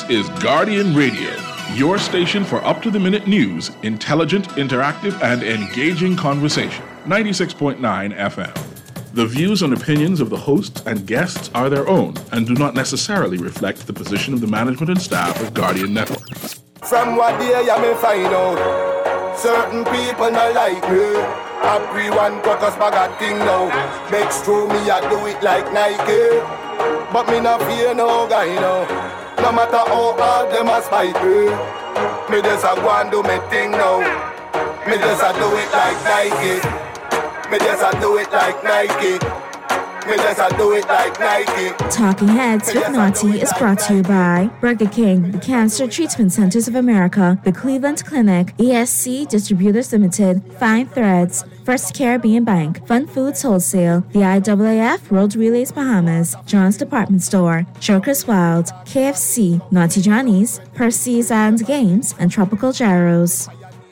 is Guardian Radio, your station for up-to-the-minute news, intelligent, interactive, and engaging conversation. 96.9 FM. The views and opinions of the hosts and guests are their own and do not necessarily reflect the position of the management and staff of Guardian Network. From what day you may find out, certain people not like me. Everyone got us bag a thing now. Makes true me I do it like Nike. But me not fear no guy now. No matter how hard them a spite me, me just a go and do me thing now. Me just a do it like Nike. Me just a do it like Nike. Me just a do it like Nike. Talking Heads with Naughty is brought to you by Burger King, the Cancer Treatment Centers of America, the Cleveland Clinic, ESC Distributors Limited, Fine Threads, First Caribbean Bank, Fun Foods Wholesale, the IAAF World Relays Bahamas, John's Department Store, Joker's Wild, KFC, Naughty Johnny's, Percy's and Games, and Tropical Gyros.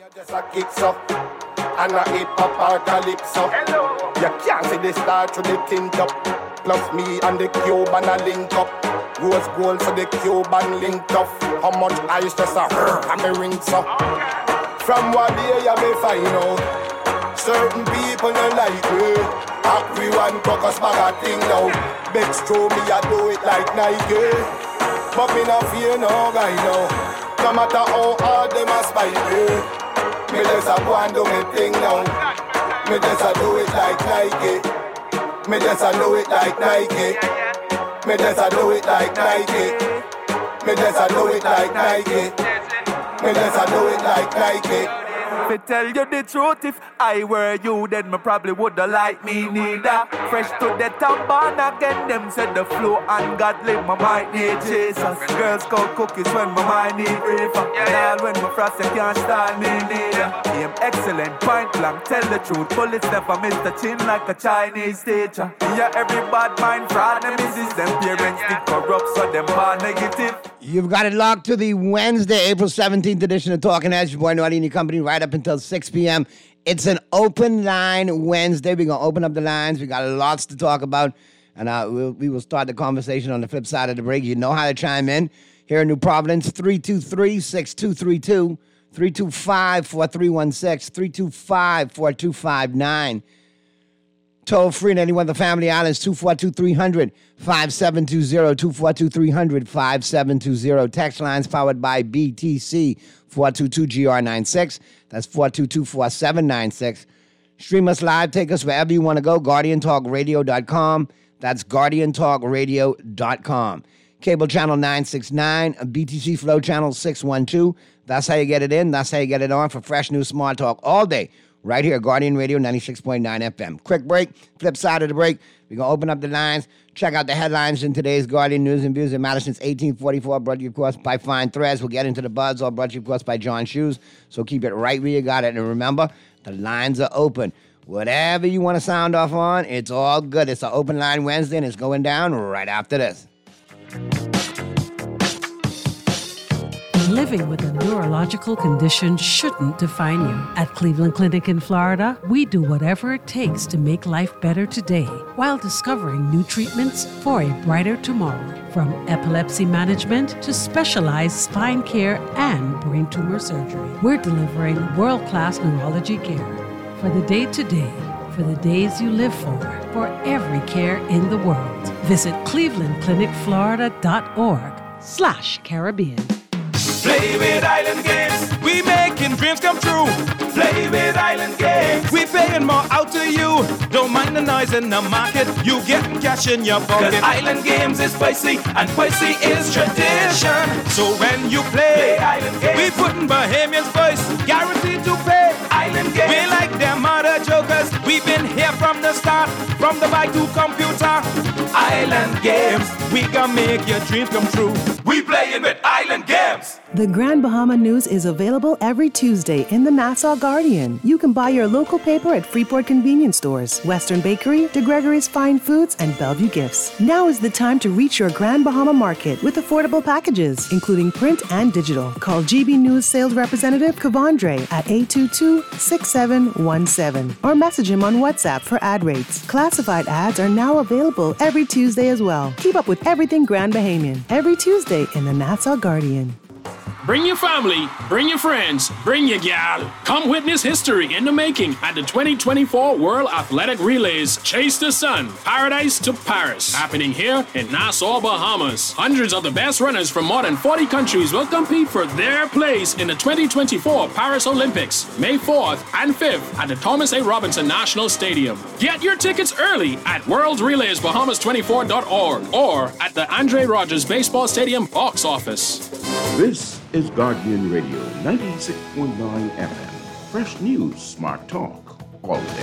And I hip hop or calypso. You can't see the star through the tint up. Plus me and the Cuban a link up. Rose gold for the Cuban link up. How much ice just a and me rings up. From what day you may find out, certain people don't like me. Everyone focus back a thing now. Begs through me I do it like Nike. But me not fear no guy now. No matter how hard them a spite me, me just a go and do me thing now. Me just a do it like Nike. Me just a do it like Nike. Me just a do it like Nike. Me just a do it like Nike. Me just a do it like Nike. To tell you the truth, if I were you, then me probably woulda like me neither. Fresh to the top, born again, them said the flow ungodly, my mind need chasers. Girls call cookies when my mind need reefer. And all when my frost, you can't style me neither. Aim excellent, point blank, tell the truth. Bullets never miss the chin like a Chinese teacher. Yeah, every bad mind fraud, them is them parents did corrupt, so them are negative. You've got it locked to the Wednesday, April 17th edition of Talking Heads. Your boy Naughty and your company right up until 6 p.m. It's an open line Wednesday. We're going to open up the lines. We got lots to talk about. And we will start the conversation on the flip side of the break. You know how to chime in. Here in New Providence, 323-6232, 325-4316, 325-4259. Toll free in any one of the family islands, 242-300, 5720, 242-300, 5720. Text lines powered by BTC, 422-GR96. That's 422-4796. Stream us live, take us wherever you want to go, GuardianTalkRadio.com. That's GuardianTalkRadio.com. Cable channel 969, BTC Flow channel 612. That's how you get it in. That's how you get it on for fresh new smart talk all day. Right here, Guardian Radio 96.9 FM. Quick break, flip side of the break. We're going to open up the lines. Check out the headlines in today's Guardian News and Views in Madison's 1844, brought to you, of course, by Fine Threads. We'll get into the buzz, all brought to you, of course, by John Shoes. So keep it right where you got it. And remember, the lines are open. Whatever you want to sound off on, it's all good. It's an open line Wednesday, and it's going down right after this. Living with a neurological condition shouldn't define you. At Cleveland Clinic in Florida, we do whatever it takes to make life better today while discovering new treatments for a brighter tomorrow. From epilepsy management to specialized spine care and brain tumor surgery, we're delivering world-class neurology care for the day-to-day, for the days you live for every care in the world. Visit clevelandclinicflorida.org/Caribbean. Play with Island Games, we making dreams come true. Play with Island Games, we paying more out to you. Don't mind the noise in the market, you getting cash in your pocket. 'Cause Island Games is spicy, and spicy is tradition. So when you play Island Games, we putting Bahamians first, guaranteed to pay. Island Games, we like them other jokers. We've been here from the start, from the bike to computer. Island Games, we gonna make your dreams come true. We playing with Island Games. The Grand Bahama News is available every Tuesday in the Nassau Guardian. You can buy your local paper at Freeport Convenience Stores, Western Bakery, DeGregory's Fine Foods, and Bellevue Gifts. Now is the time to reach your Grand Bahama market with affordable packages, including print and digital. Call GB News sales representative Kavandre at 822-6717 or message him on WhatsApp for ad rates. Classified ads are now available every Tuesday as well. Keep up with everything Grand Bahamian every Tuesday in the Nassau Guardian. Bring your family, bring your friends, bring your gal. Come witness history in the making at the 2024 World Athletic Relays Chase the Sun, Paradise to Paris, happening here in Nassau, Bahamas. Hundreds of the best runners from more than 40 countries will compete for their place in the 2024 Paris Olympics, May 4th and 5th at the Thomas A. Robinson National Stadium. Get your tickets early at worldrelaysbahamas24.org or at the Andre Rogers Baseball Stadium box office. This is Guardian Radio 96.9 FM. Fresh news, smart talk, all day.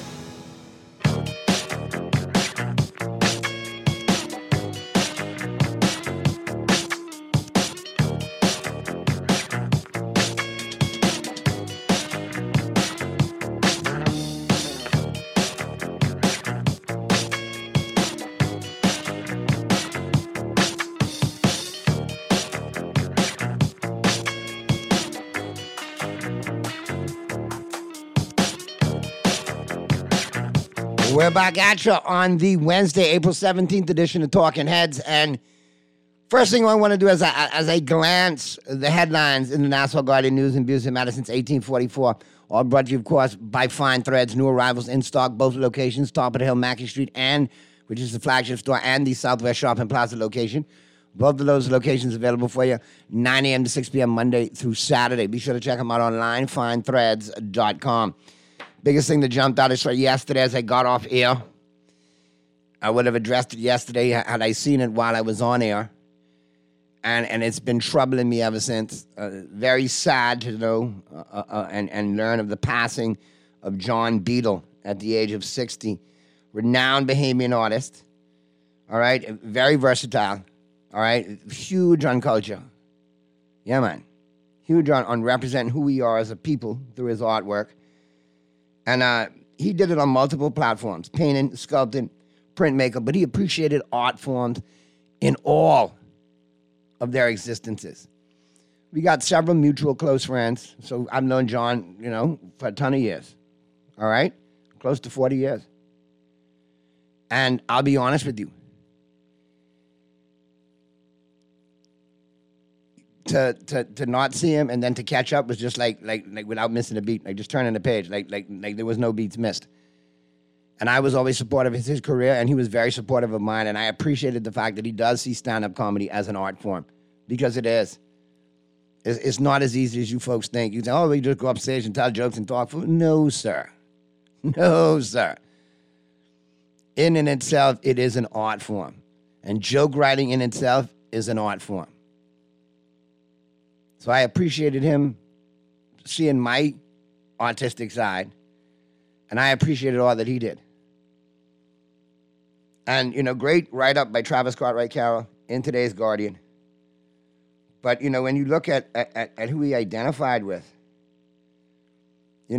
We're back at you on the Wednesday, April 17th edition of Talking Heads. And first thing I want to do as I glance the headlines in the Nassau Guardian News and Views that matter since 1844, all brought to you, of course, by Fine Threads. New arrivals in stock, both locations, top of the hill, Mackey Street, and which is the flagship store, and the Southwest Shopping Plaza location. Both of those locations available for you 9 a.m. to 6 p.m. Monday through Saturday. Be sure to check them out online, finethreads.com. Biggest thing that jumped out is yesterday as I got off air. I would have addressed it yesterday had I seen it while I was on air. And it's been troubling me ever since. Very sad to know and learn of the passing of John Beadle at the age of 60. Renowned Bahamian artist. All right? Very versatile. All right? Huge on culture. Yeah, man. Huge on representing who we are as a people through his artwork. And he did it on multiple platforms, painting, sculpting, printmaker, but he appreciated art forms in all of their existences. We got several mutual close friends, so I've known John, for a ton of years, all right? Close to 40 years. And I'll be honest with you. To not see him and then to catch up was just like without missing a beat, like just turning the page, like there was no beats missed. And I was always supportive of his career, and he was very supportive of mine, and I appreciated the fact that he does see stand-up comedy as an art form, because it is. It's not as easy as you folks think. You say, oh, we just go up stage and tell jokes and talk. No, sir. No, sir. In and itself, it is an art form. And joke writing in itself is an art form. So I appreciated him seeing my artistic side, and I appreciated all that he did. And, great write-up by Travis Cartwright-Carroll in today's Guardian. But, when you look at who he identified with, he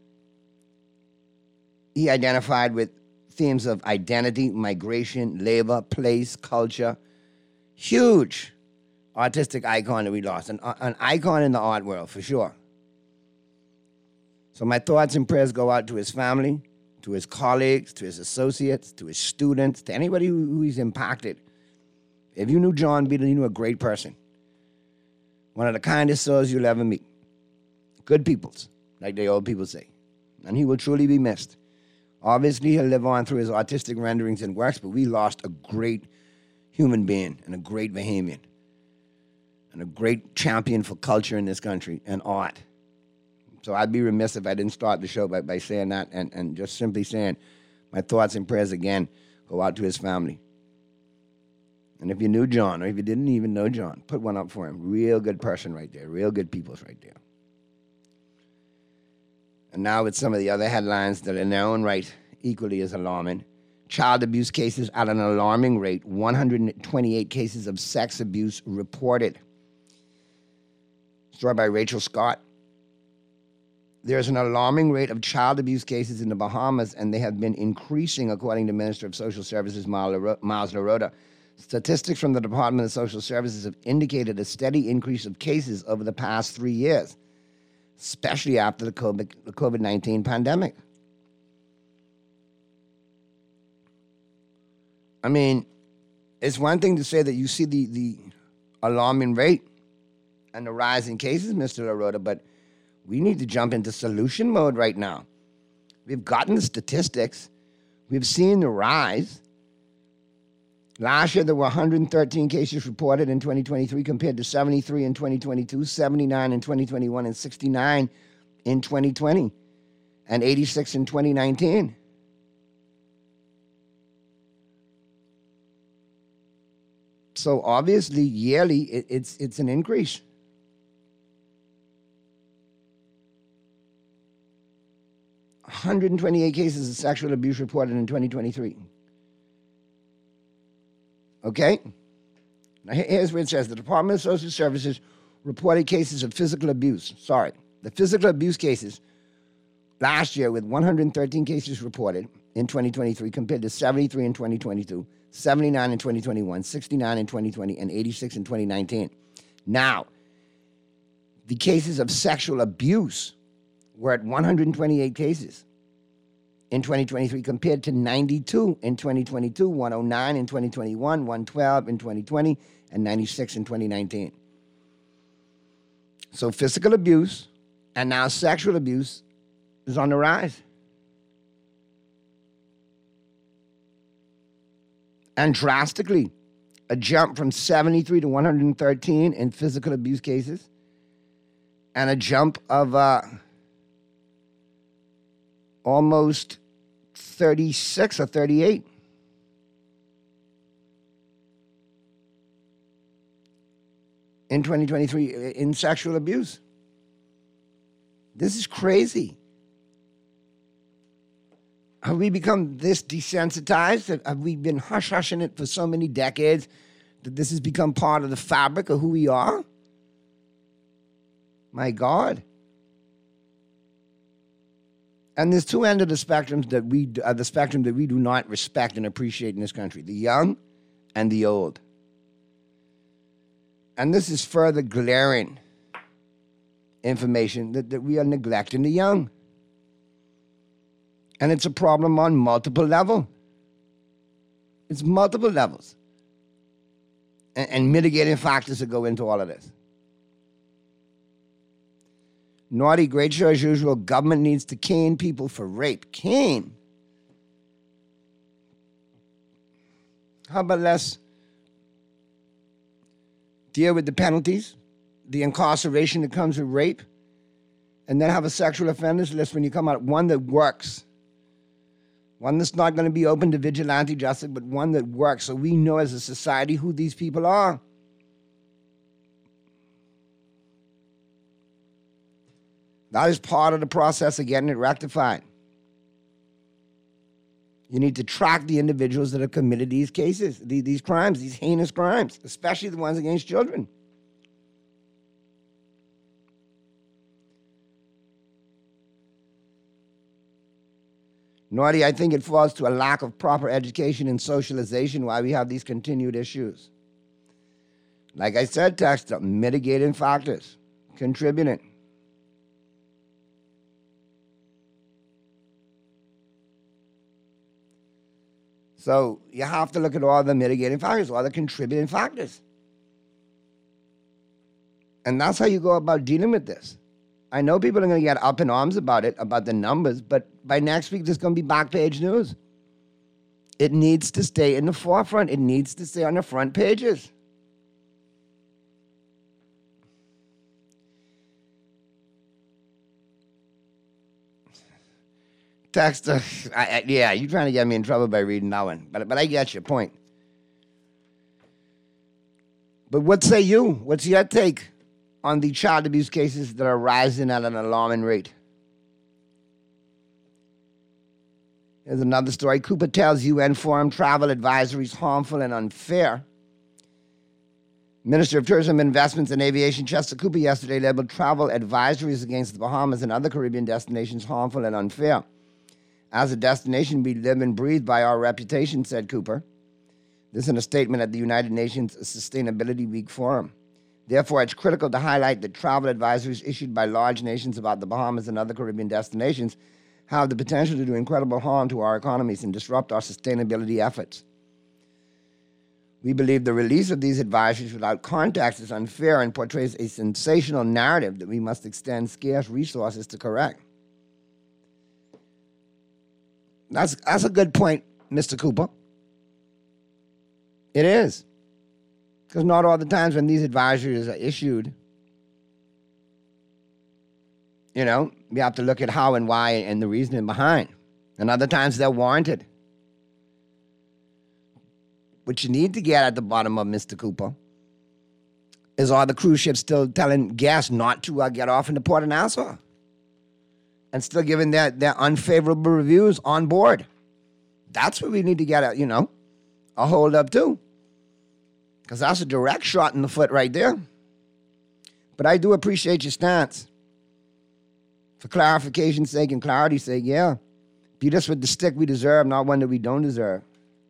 identified with themes of identity, migration, labor, place, culture. Huge artistic icon that we lost, an icon in the art world, for sure. So my thoughts and prayers go out to his family, to his colleagues, to his associates, to his students, to anybody who he's impacted. If you knew John Beadle, you knew a great person. One of the kindest souls you'll ever meet. Good peoples, like the old people say. And he will truly be missed. Obviously, he'll live on through his artistic renderings and works, but we lost a great human being and a great Bahamian and a great champion for culture in this country and art. So I'd be remiss if I didn't start the show by saying that and just simply saying my thoughts and prayers again go out to his family. And if you knew John, or if you didn't even know John, put one up for him. Real good person right there. Real good peoples right there. And now with some of the other headlines that in their own right equally as alarming. Child abuse cases at an alarming rate. 128 cases of sex abuse reported. Story by Rachel Scott. There's an alarming rate of child abuse cases in the Bahamas, and they have been increasing, according to Minister of Social Services Miles LaRota. Statistics from the Department of Social Services have indicated a steady increase of cases over the past 3 years, especially after the COVID-19 pandemic. I mean, it's one thing to say that you see the alarming rate and the rise in cases, Mr. LaRota, but we need to jump into solution mode right now. We've gotten the statistics. We've seen the rise. Last year, there were 113 cases reported in 2023 compared to 73 in 2022, 79 in 2021, and 69 in 2020, and 86 in 2019. So obviously, yearly, it's an increase. $128 cases of sexual abuse reported in 2023. Okay? Now here's where it says, the Department of Social Services reported cases of physical abuse. The physical abuse cases last year with 113 cases reported in 2023 compared to 73 in 2022, 79 in 2021, 69 in 2020, and 86 in 2019. Now, the cases of sexual abuse were at 128 cases in 2023 compared to 92 in 2022, 109 in 2021, 112 in 2020, and 96 in 2019. So physical abuse and now sexual abuse is on the rise. And drastically, a jump from 73 to 113 in physical abuse cases, and a jump of almost 36 or 38 in 2023 in sexual abuse. This is crazy. Have we become this desensitized? Have we been hush-hushing it for so many decades that this has become part of the fabric of who we are? My God. And there's two ends of the spectrum that we do not respect and appreciate in this country: the young and the old. And this is further glaring information that we are neglecting the young. And it's a problem on multiple levels. It's multiple levels. And mitigating factors that go into all of this. Naughty, great show as usual. Government needs to cane people for rape. Cane. How about let's deal with the penalties, the incarceration that comes with rape, and then have a sexual offenders list when you come out, one that works. One that's not going to be open to vigilante justice, but one that works so we know as a society who these people are. That is part of the process of getting it rectified. You need to track the individuals that have committed these cases, these crimes, these heinous crimes, especially the ones against children. Naughty, I think it falls to a lack of proper education and socialization why we have these continued issues. Like I said, Texter, mitigating factors, contributing. So you have to look at all the mitigating factors, all the contributing factors. And that's how you go about dealing with this. I know people are going to get up in arms about it, about the numbers, but by next week, there's going to be back page news. It needs to stay in the forefront. It needs to stay on the front pages. Texter, yeah, you're trying to get me in trouble by reading that one, but I get your point. But what say you? What's your take on the child abuse cases that are rising at an alarming rate? Here's another story. Cooper tells UN Forum travel advisories harmful and unfair. Minister of Tourism, Investments and Aviation Chester Cooper yesterday labeled travel advisories against the Bahamas and other Caribbean destinations harmful and unfair. As a destination, we live and breathe by our reputation, said Cooper. This in a statement at the United Nations Sustainability Week Forum. Therefore, it's critical to highlight that travel advisories issued by large nations about the Bahamas and other Caribbean destinations have the potential to do incredible harm to our economies and disrupt our sustainability efforts. We believe the release of these advisories without context is unfair and portrays a sensational narrative that we must extend scarce resources to correct. That's a good point, Mr. Cooper. It is. Because not all the times when these advisories are issued, we have to look at how and why and the reasoning behind. And other times they're warranted. What you need to get at the bottom of, Mr. Cooper, is are the cruise ships still telling guests not to get off in the port of Nassau and still giving their unfavorable reviews on board? That's what we need to get at, a hold up to. Because that's a direct shot in the foot right there. But I do appreciate your stance. For clarification's sake and clarity's sake, yeah. Beat us with the stick we deserve, not one that we don't deserve.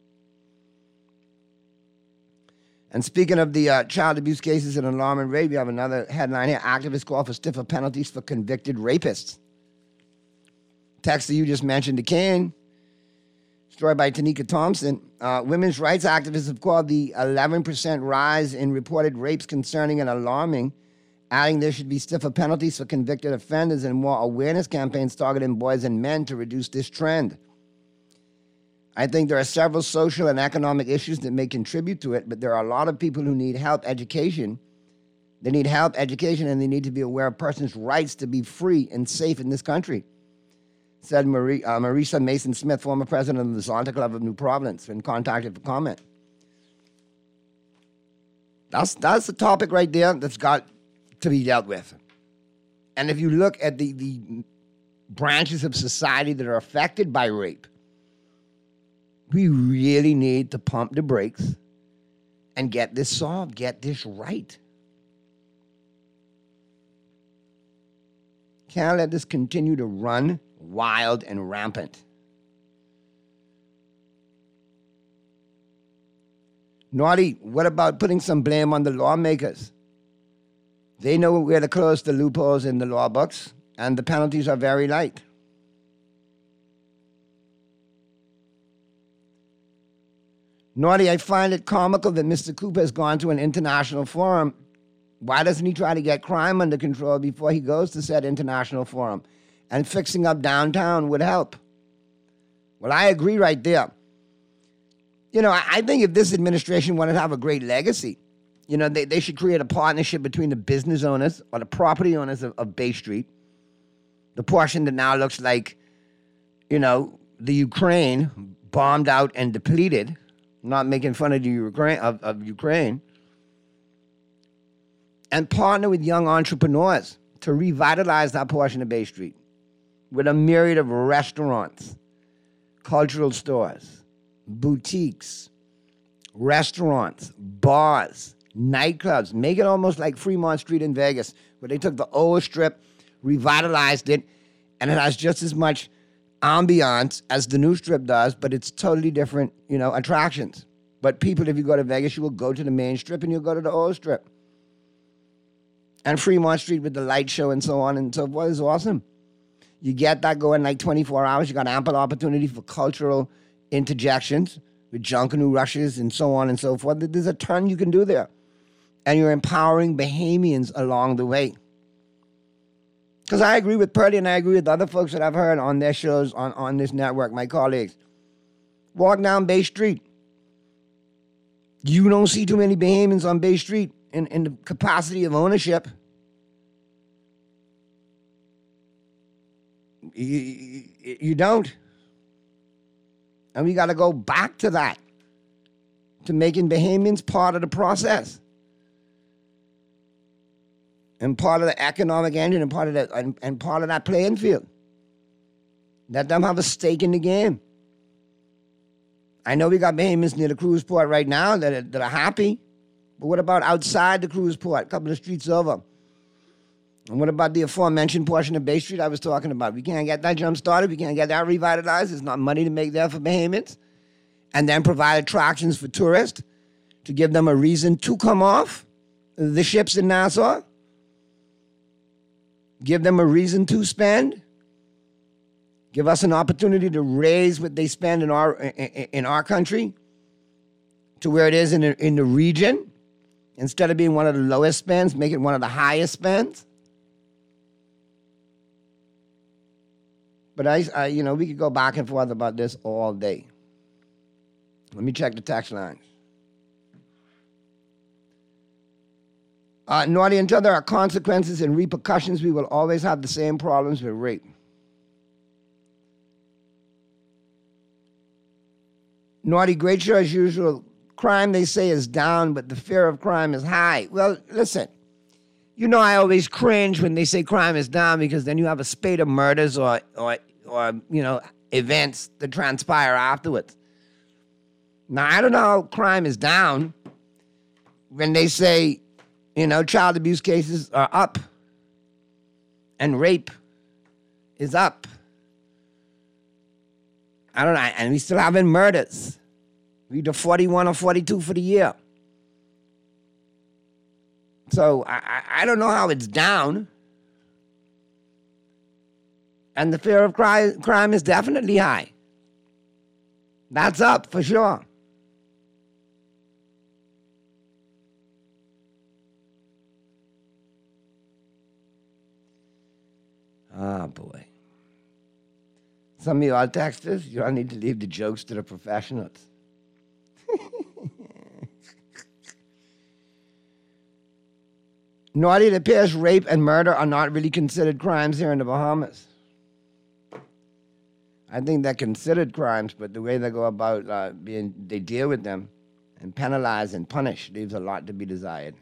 And speaking of the child abuse cases and alarming rape, we have another headline here. Activists call for stiffer penalties for convicted rapists. Text that you just mentioned to Kane. Story by Tanika Thompson. Women's rights activists have called the 11% rise in reported rapes concerning and alarming, adding there should be stiffer penalties for convicted offenders and more awareness campaigns targeting boys and men to reduce this trend. I think there are several social and economic issues that may contribute to it, but there are a lot of people who need help education. They need help education, and they need to be aware of persons' rights to be free and safe in this country, said Marisa Mason-Smith, former president of the Zonta Club of New Providence, when contacted for comment. That's the topic right there that's got to be dealt with. And if you look at the branches of society that are affected by rape, we really need to pump the brakes and get this solved, get this right. Can't let this continue to run wild and rampant. Naughty, what about putting some blame on the lawmakers? They know where to close the loopholes in the law books, and the penalties are very light. Naughty, I find it comical that Mr. Cooper has gone to an international forum. Why doesn't he try to get crime under control before he goes to said international forum? And fixing up downtown would help. Well, I agree right there. I think if this administration wanted to have a great legacy, they should create a partnership between the business owners or the property owners of Bay Street, the portion that now looks like, the Ukraine bombed out and depleted. Not making fun of the Ukraine, and partner with young entrepreneurs to revitalize that portion of Bay Street with a myriad of restaurants, cultural stores, boutiques, restaurants, bars, nightclubs. Make it almost like Fremont Street in Vegas, where they took the old strip, revitalized it, and it has just as much ambiance as the new strip does, but it's totally different, attractions. But people, if you go to Vegas, you will go to the main strip and you'll go to the old strip. And Fremont Street with the light show and so on and so forth is awesome. You get that going like 24 hours. You got ample opportunity for cultural interjections with Junkanoo rushes and so on and so forth. There's a ton you can do there. And you're empowering Bahamians along the way. Because I agree with Purdy and I agree with other folks that I've heard on their shows on this network, my colleagues. Walk down Bay Street. You don't see too many Bahamians on Bay Street in the capacity of ownership. You don't. And we got to go back to that, to making Bahamians part of the process. And part of the economic engine and part of that playing field. Let them have a stake in the game. I know we got Bahamians near the cruise port right now that are happy, But what about outside the cruise port, a couple of streets over? And what about the aforementioned portion of Bay Street I was talking about? We can't get that jump started. We can't get that revitalized. There's not money to make there for Bahamians. And then provide attractions for tourists to give them a reason to come off the ships in Nassau. Give them a reason to spend. Give us an opportunity to raise what they spend in our country to where it is in the region. Instead of being one of the lowest spends, make it one of the highest spends. But I we could go back and forth about this all day. Let me check the text lines. Naughty, until there are consequences and repercussions, we will always have the same problems with rape. Naughty, great show as usual. Crime, they say, is down, but the fear of crime is high. Well, listen, I always cringe when they say crime is down because then you have a spate of murders or events that transpire afterwards. Now, I don't know how crime is down when they say, child abuse cases are up and rape is up. I don't know, and we still having murders. We do 41 or 42 for the year. So I don't know how it's down. And the fear of crime is definitely high. That's up for sure. Oh, boy. Some of y'all texters, y'all need to leave the jokes to the professionals. Naughty, it appears rape and murder are not really considered crimes here in the Bahamas. I think they're considered crimes, but the way they go about they deal with them and penalize and punish leaves a lot to be desired.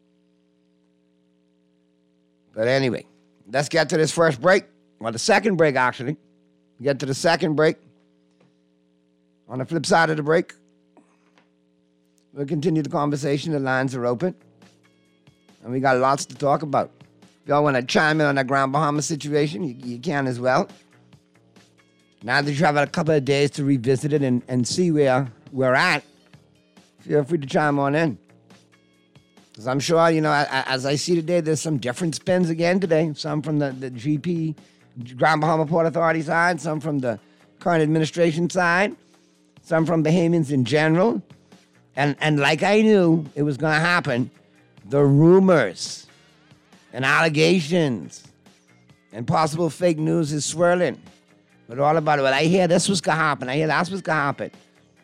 But anyway, let's get to this first break. Well, the second break, actually. Get to the second break. On the flip side of the break, we'll continue the conversation. The lines are open. And we got lots to talk about. If y'all want to chime in on that Grand Bahama situation, you can as well. Now that you have a couple of days to revisit it and see where we're at, feel free to chime on in. Because I'm sure, as I see today, there's some different spins again today. Some from the GP, Grand Bahama Port Authority side, some from the current administration side, some from Bahamians in general. And like I knew it was going to happen, the rumors and allegations and possible fake news is swirling. But all about it. Well, I hear this was going to happen. I hear that's what's going to happen.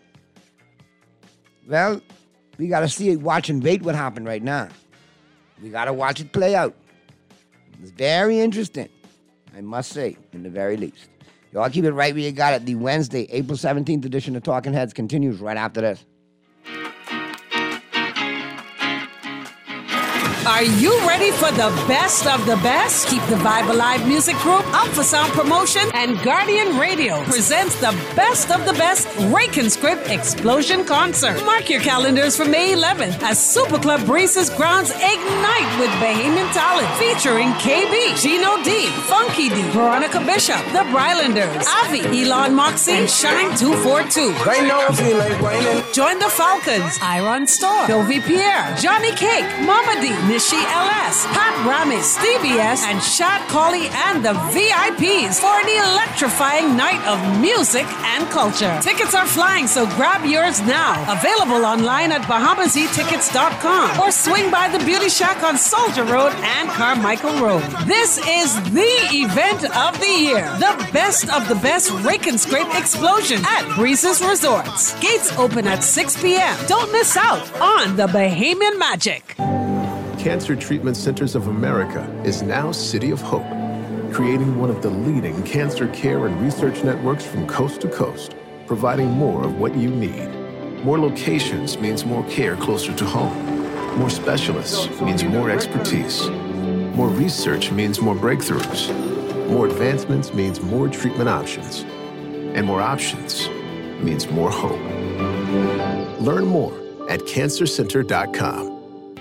Well, we got to watch and wait what happened right now. We got to watch it play out. It's very interesting, I must say, in the very least. Y'all keep it right where you got it. The Wednesday, April 17th edition of Talking Heads continues right after this. Are you ready for the best of the best? Keep the Vibe Alive Music Group, Up for Sound Promotion, and Guardian Radio presents the best of the best Rake and Script Explosion Concert. Mark your calendars for May 11th as Super Club Breezes grounds ignite with Bahamian talent featuring KB, Gino D, Funky D, Veronica Bishop, The Brylanders, Avi, Elon Moxie, and Shine 242. Join the Falcons, Iron Store, Sylvie Pierre, Johnny Cake, Mama D, Nishi LS, Pat Ramis, Stevie S, and Shad Colley and the VIPs for an electrifying night of music and culture. Tickets are flying, so grab yours now. Available online at BahamaZTickets.com or swing by the Beauty Shack on Soldier Road and Carmichael Road. This is the event of the year. The best of the best Rake and Scrape Explosion at Breezes Resorts. Gates open at 6 p.m. Don't miss out on the Bahamian magic. Cancer Treatment Centers of America is now City of Hope, creating one of the leading cancer care and research networks from coast to coast, providing more of what you need. More locations means more care closer to home. More specialists means more expertise. More research means more breakthroughs. More advancements means more treatment options. And more options means more hope. Learn more at cancercenter.com.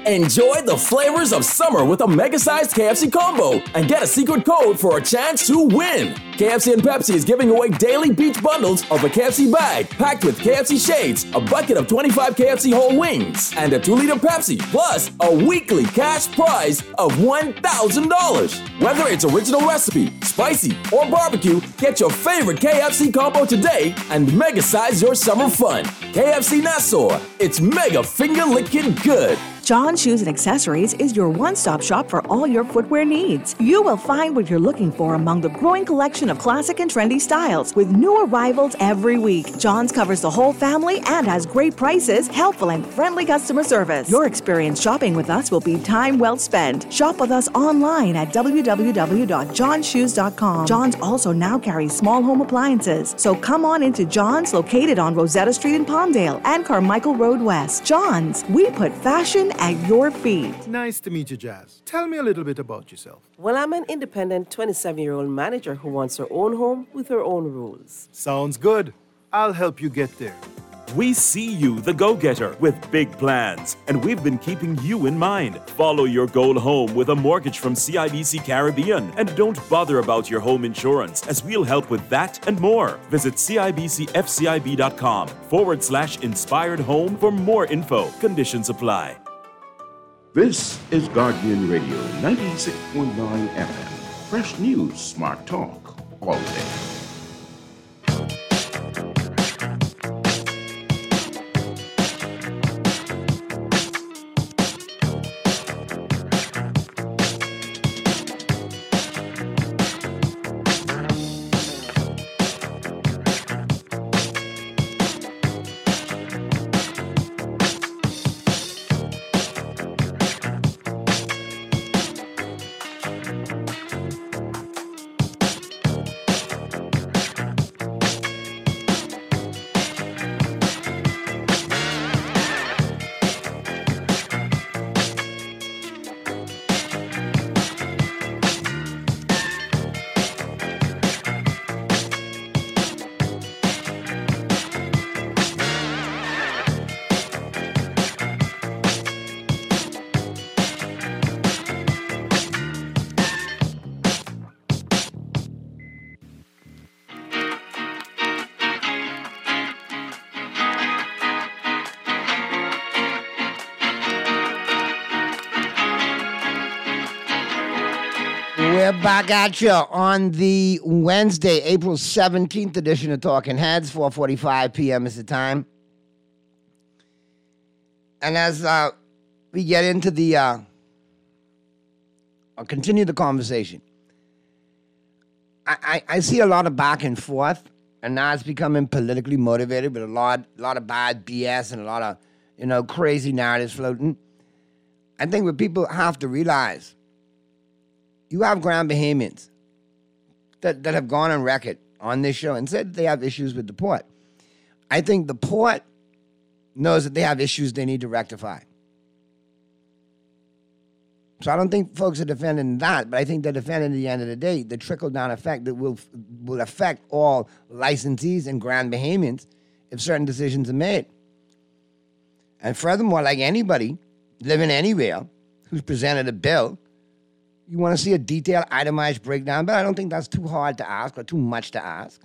Enjoy the flavors of summer with a mega-sized KFC combo and get a secret code for a chance to win. KFC and Pepsi is giving away daily beach bundles of a KFC bag packed with KFC shades, a bucket of 25 KFC whole wings, and a 2-liter Pepsi, plus a weekly cash prize of $1,000. Whether it's original recipe, spicy, or barbecue, get your favorite KFC combo today and mega-size your summer fun. KFC Nassau, it's mega finger-licking good. John Shoes and Accessories is your one-stop shop for all your footwear needs. You will find what you're looking for among the growing collection of classic and trendy styles with new arrivals every week. John's covers the whole family and has great prices, helpful and friendly customer service. Your experience shopping with us will be time well spent. Shop with us online at www.johnshoes.com. John's also now carries small home appliances. So come on into John's, located on Rosetta Street in Palmdale and Carmichael Road West. John's, we put fashion at your feet. Nice to meet you, Jazz. Tell me a little bit about yourself. Well, I'm an independent 27-year-old manager who wants her own home with her own rules. Sounds good. I'll help you get there. We see you, the go-getter, with big plans, and we've been keeping you in mind. Follow your goal home with a mortgage from CIBC Caribbean, and don't bother about your home insurance, as we'll help with that and more. Visit CIBCFCIB.com/inspired home for more info. Conditions apply. This is Guardian Radio 96.9 FM. Fresh news, smart talk, all day. We're back at you on the Wednesday, April 17th edition of Talking Heads. 4:45 p.m. is the time. And as we get into the, I'll continue the conversation. I see a lot of back and forth, and now it's becoming politically motivated with a lot of bad BS and a lot of, crazy narratives floating. I think what people have to realize, you have Grand Bahamians that have gone on record on this show and said they have issues with the port. I think the port knows that they have issues they need to rectify. So I don't think folks are defending that, but I think they're defending, at the end of the day, the trickle-down effect that will affect all licensees and Grand Bahamians if certain decisions are made. And furthermore, like anybody living anywhere who's presented a bill, you want to see a detailed, itemized breakdown, but I don't think that's too hard to ask or too much to ask.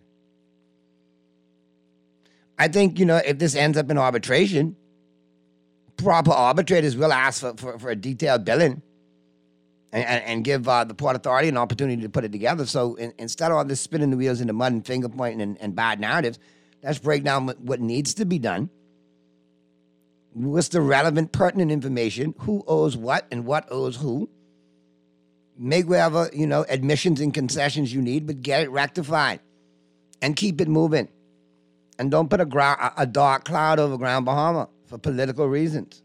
I think, if this ends up in arbitration, proper arbitrators will ask for a detailed billing and give the Port Authority an opportunity to put it together. So instead of all this spinning the wheels in the mud and finger pointing and bad narratives, let's break down what needs to be done. What's the relevant, pertinent information? Who owes what and what owes who? Make whatever, admissions and concessions you need, but get it rectified and keep it moving. And don't put a dark cloud over Grand Bahama for political reasons.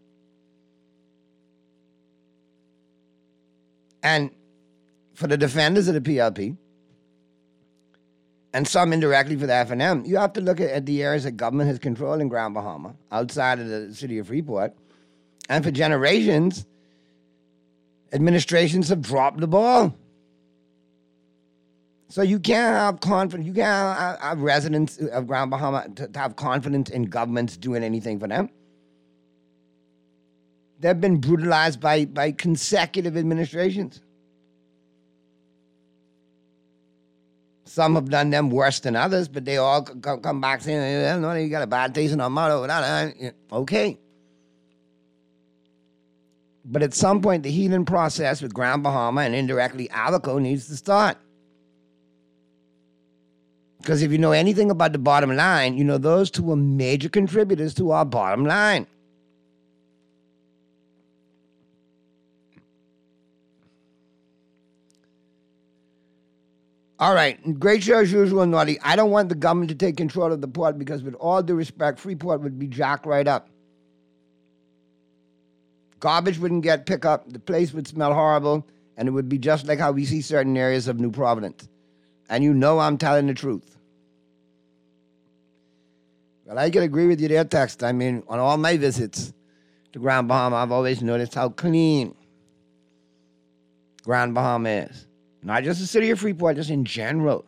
And for the defenders of the PLP, and some indirectly for the F&M, you have to look at the areas that government has control in Grand Bahama, outside of the city of Freeport. And for generations, administrations have dropped the ball. So you can't have confidence. You can't have residents of Grand Bahama to have confidence in governments doing anything for them. They've been brutalized by consecutive administrations. Some have done them worse than others, but they all come back saying, no, you got a bad taste in our mouth. Okay. But at some point, the healing process with Grand Bahama and indirectly Alico needs to start. Because if you know anything about the bottom line, you know those two are major contributors to our bottom line. All right, great show as usual, Naughty. I don't want the government to take control of the port because with all due respect, Freeport would be jacked right up. Garbage wouldn't get picked up, the place would smell horrible, and it would be just like how we see certain areas of New Providence. And you know I'm telling the truth. Well, I can agree with you there, Text. I mean, on all my visits to Grand Bahama, I've always noticed how clean Grand Bahama is. Not just the city of Freeport, just in general.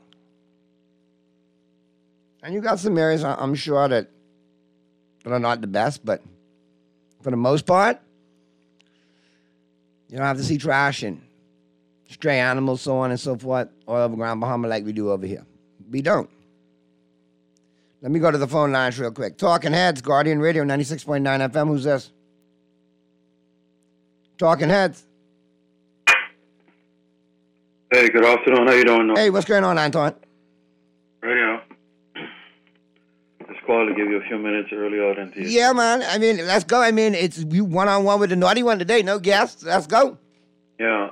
And you got some areas, I'm sure, that are not the best, but for the most part, you don't have to see trash and stray animals, so on and so forth, all over Grand Bahama like we do over here. We don't. Let me go to the phone lines real quick. Talking Heads, Guardian Radio, 96.9 FM. Who's this? Talking Heads. Hey, good afternoon. How you doing? Hey, what's going on, Anton? Radio. Just called to give you a few minutes earlier than to you. Yeah, man. I mean, let's go. I mean, it's you one-on-one with the Naughty One today. No guests. Let's go. Yeah,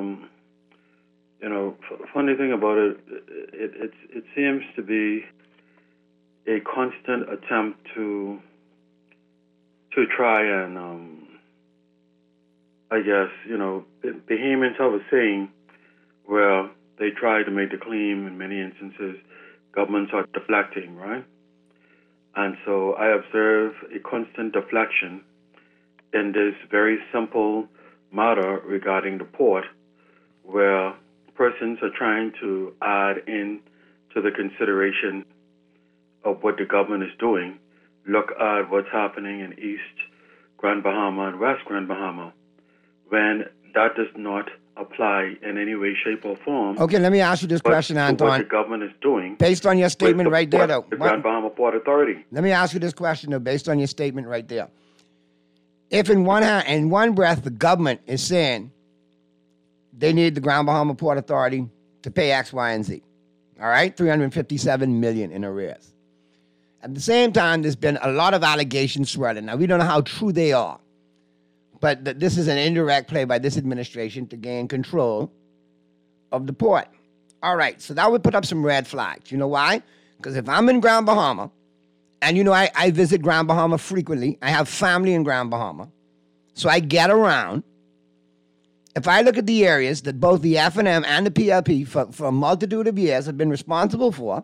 funny thing about it, it seems to be a constant attempt to try and, I guess, Bahamians have a saying where they try to make the claim in many instances governments are deflecting, right? And so I observe a constant deflection in this very simple matter regarding the port, where persons are trying to add in to the consideration of what the government is doing. Look at what's happening in East Grand Bahama and West Grand Bahama, when that does not apply in any way, shape, or form. Okay, let me ask you this question, Anton. What the government is doing. Based on your statement right there, though. The Grand Bahama Port Authority. Let me ask you this question, though, based on your statement right there. If in one breath the government is saying they need the Grand Bahama Port Authority to pay X, Y, and Z, all right, $357 million in arrears. At the same time, there's been a lot of allegations swirling. Now, we don't know how true they are, but this is an indirect play by this administration to gain control of the port. All right, so that would put up some red flags. You know why? Because if I'm in Grand Bahama, and I visit Grand Bahama frequently, I have family in Grand Bahama, so I get around. If I look at the areas that both the F&M and the PLP for a multitude of years have been responsible for,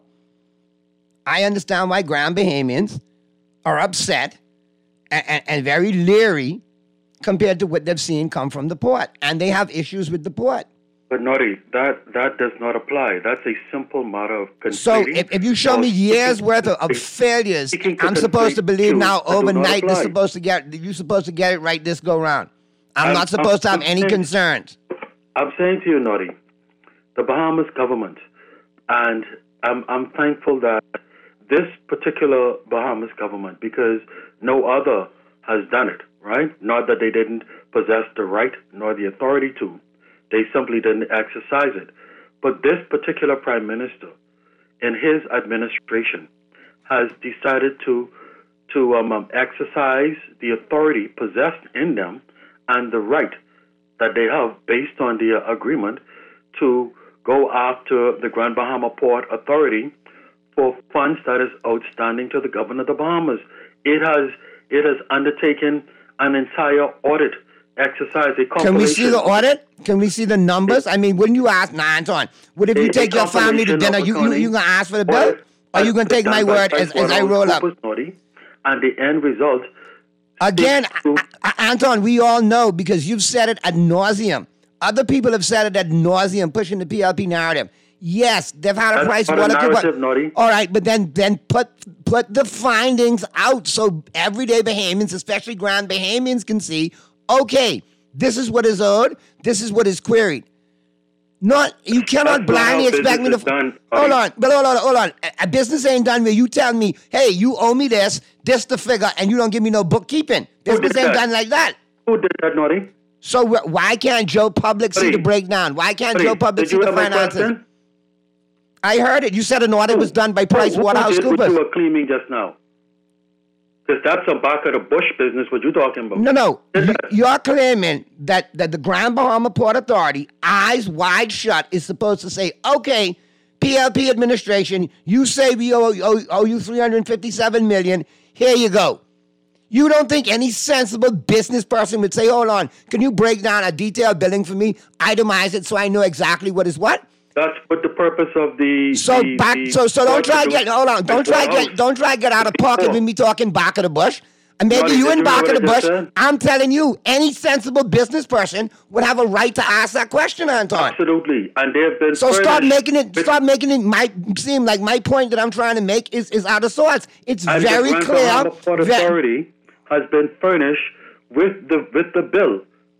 I understand why Grand Bahamians are upset and very leery compared to what they've seen come from the port. And they have issues with the port. But, Naughty, that does not apply. That's a simple matter of conceding. So if you show me years' worth of failures, I'm supposed to believe now overnight you're supposed to get it right this go round. I'm not supposed to have any concerns. I'm saying to you, Naughty, the Bahamas government, and I'm thankful that this particular Bahamas government, because no other has done it, right? Not that they didn't possess the right nor the authority to. They simply didn't exercise it. But this particular prime minister, in his administration, has decided to exercise the authority possessed in them and the right that they have based on the agreement to go after the Grand Bahama Port Authority for funds that is outstanding to the government of the Bahamas. It has undertaken an entire audit exercise. Can we see the audit? Can we see the numbers? I mean, wouldn't you ask, Anton, what if you take your family to dinner, you going to ask for the bill? Or are you going to take my word as I roll up? And the end result... Again, Anton, we all know because you've said it ad nauseum. Other people have said it ad nauseum, pushing the PLP narrative. Yes, they've had a price water. All right, but then put the findings out so everyday Bahamians, especially Grand Bahamians, can see, okay, this is what is owed, this is what is queried. You cannot blindly expect me to. Hold on. A business ain't done where you tell me, hey, you owe me this the figure, and you don't give me no bookkeeping. Business ain't done like that. Who did that, Naughty? So why can't Joe Public see the breakdown? Why can't Joe Public see the finances? I heard it. You said an audit was done by PricewaterhouseCoopers. What you were claiming just now. Because that's a back of the bush business, what you're talking about. No. You're claiming that the Grand Bahama Port Authority, eyes wide shut, is supposed to say, okay, PLP administration, you say we owe you $357 million. Here you go. You don't think any sensible business person would say, hold on, can you break down a detailed billing for me, itemize it so I know exactly what is what? That's what the purpose of the. So don't try get out of pocket with me talking back of the bush. And maybe you in back of the bush. I'm telling you, any sensible business person would have a right to ask that question, Anton. Absolutely, and they've been. So stop making it seem like my point that I'm trying to make is out of sorts. It's very clear. The Port Authority has been furnished with the bill.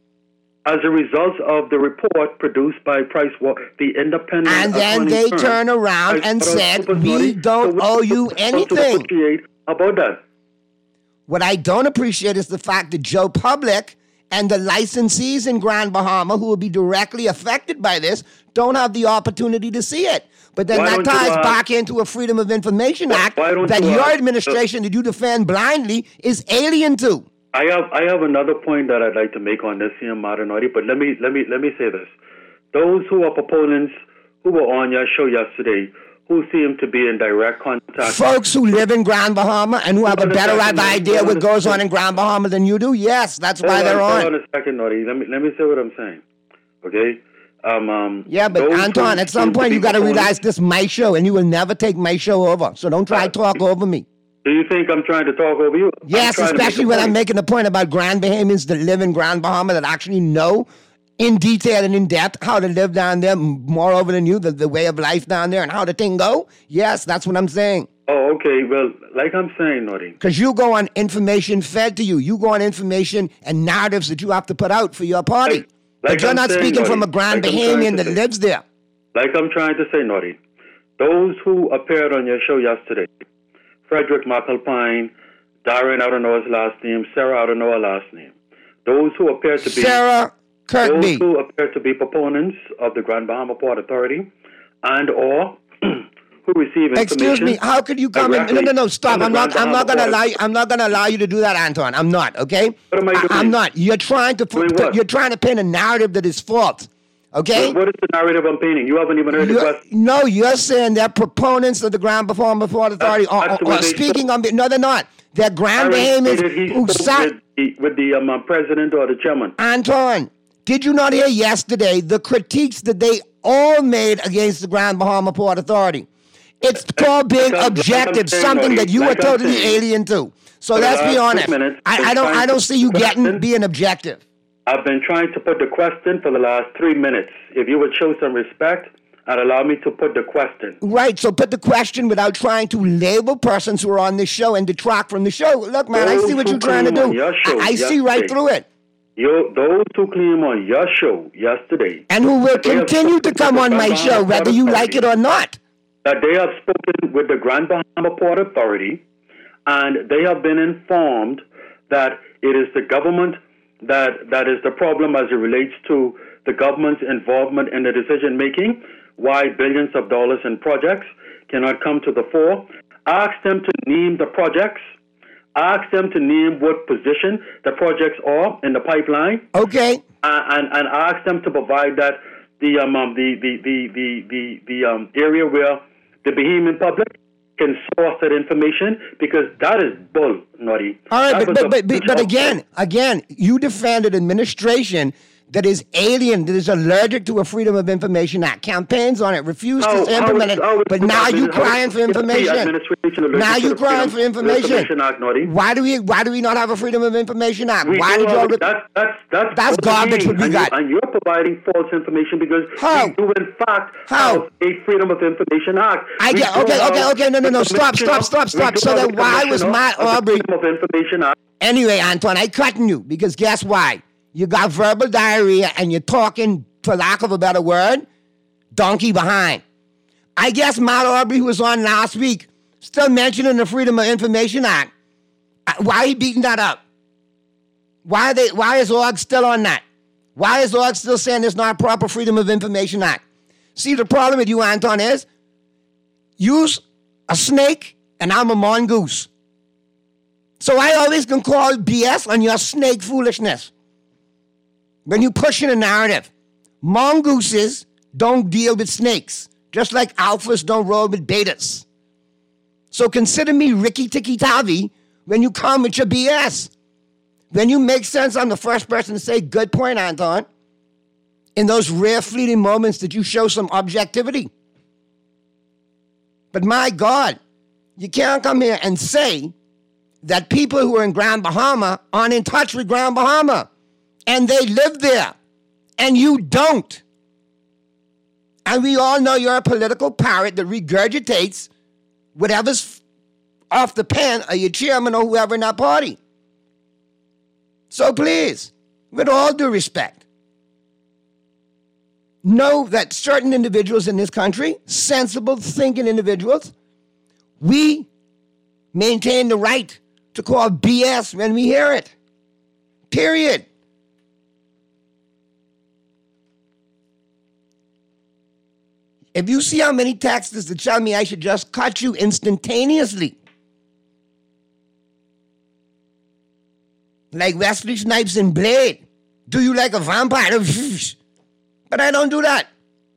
As a result of the report produced by the independent. And then they turn around and said, we don't owe you anything. About that. What I don't appreciate is the fact that Joe Public and the licensees in Grand Bahama who will be directly affected by this don't have the opportunity to see it. But then that ties back into a Freedom of Information Act that your administration that you defend blindly is alien to. I have another point that I'd like to make on this here, Martinotti, but let me say this. Those who are proponents who were on your show yesterday, who seem to be in direct contact. Folks who live in Grand Bahama and who have a better idea what goes on in Grand Bahama than you do, yes, that's why they're on. Hold on a second, Naughty. Let me say what I'm saying. Okay? Yeah, but Anton, at some point you got to realize this is my show, and you will never take my show over. So don't try to talk over me. Do you think I'm trying to talk over you? Yes, especially when I'm making a point about Grand Bahamians that live in Grand Bahama that actually know in detail and in depth how to live down there, moreover than you, the way of life down there and how the thing go. Yes, that's what I'm saying. Oh, okay. Well, like I'm saying, Naughty. Because you go on information fed to you. You go on information and narratives that you have to put out for your party. But you're not speaking from a Grand Bahamian that lives there. Like I'm trying to say, Naughty. Those who appeared on your show yesterday, Frederick McAlpine, Darren, I don't know his last name, Sarah, I don't know her last name. Those who appear to be Sarah Kirkby. Those who appear to be proponents of the Grand Bahama Port Authority and or who receive information. Excuse me, how could you come in? No, stop. I'm not gonna allow you to do that, Anton. I'm not, okay? What am I doing? I'm not. You're trying to paint a narrative that is false. Okay? What is the narrative I'm painting? You haven't even heard the question. No, you're saying they're proponents of the Grand Bahama Port Authority or speaking on... No, they're not. They're Grand Bahamians who sat... With the president or the chairman. Anton, did you not hear yesterday the critiques that they all made against the Grand Bahama Port Authority? It's called being objective, something that you are totally alien to. So let's be honest. I don't see you being objective. I've been trying to put the question for the last 3 minutes. If you would show some respect and allow me to put the question. Right, so put the question without trying to label persons who are on this show and detract from the show. Look, man, I see what you're trying to do. I see right through it. Those who came on your show yesterday. And who will continue to come on my show, whether you like it or not. That they have spoken with the Grand Bahama Port Authority, and they have been informed that it is the government that is the problem as it relates to the government's involvement in the decision-making, why billions of dollars in projects cannot come to the fore. Ask them to name the projects. Ask them to name what position the projects are in the pipeline. Okay. And ask them to provide that the area where the Bahamian public can source that information, because that is bull, Naughty. All right, but again, you defended administration that is alien, that is allergic to a Freedom of Information Act. Campaigns on it, refused to implement it, but now you crying for information. Now you crying for information. Why do we not have a Freedom of Information Act? Why did you? That's garbage. What we got. And you're providing false information because we do in fact have a Freedom of Information Act. Okay. No. Stop. So then why was Matt Aubrey? Freedom of Information Act. Anyway, Antoine, I cutting you because guess why? you got verbal diarrhea, and you're talking, for lack of a better word, donkey behind. I guess Matt Aubrey, who was on last week, still mentioning the Freedom of Information Act. Why are he beating that up? Why is ORG still on that? Why is ORG still saying it's not a proper Freedom of Information Act? See, the problem with you, Anton, is use a snake and I'm a mongoose. So I always can call BS on your snake foolishness. When you push in a narrative, mongooses don't deal with snakes, just like alphas don't roll with betas. So consider me Ricky Tikki Tavi when you come with your BS. When you make sense, I'm the first person to say, good point, Anton. In those rare fleeting moments that you show some objectivity. But my God, you can't come here and say that people who are in Grand Bahama aren't in touch with Grand Bahama. And they live there. And you don't. And we all know you're a political parrot that regurgitates whatever's off the pen of your chairman or whoever in that party. So please, with all due respect, know that certain individuals in this country, sensible, thinking individuals, we maintain the right to call BS when we hear it. Period. If you see how many texts that tell me I should just cut you instantaneously, like Wesley Snipes in Blade, do you like a vampire? But I don't do that.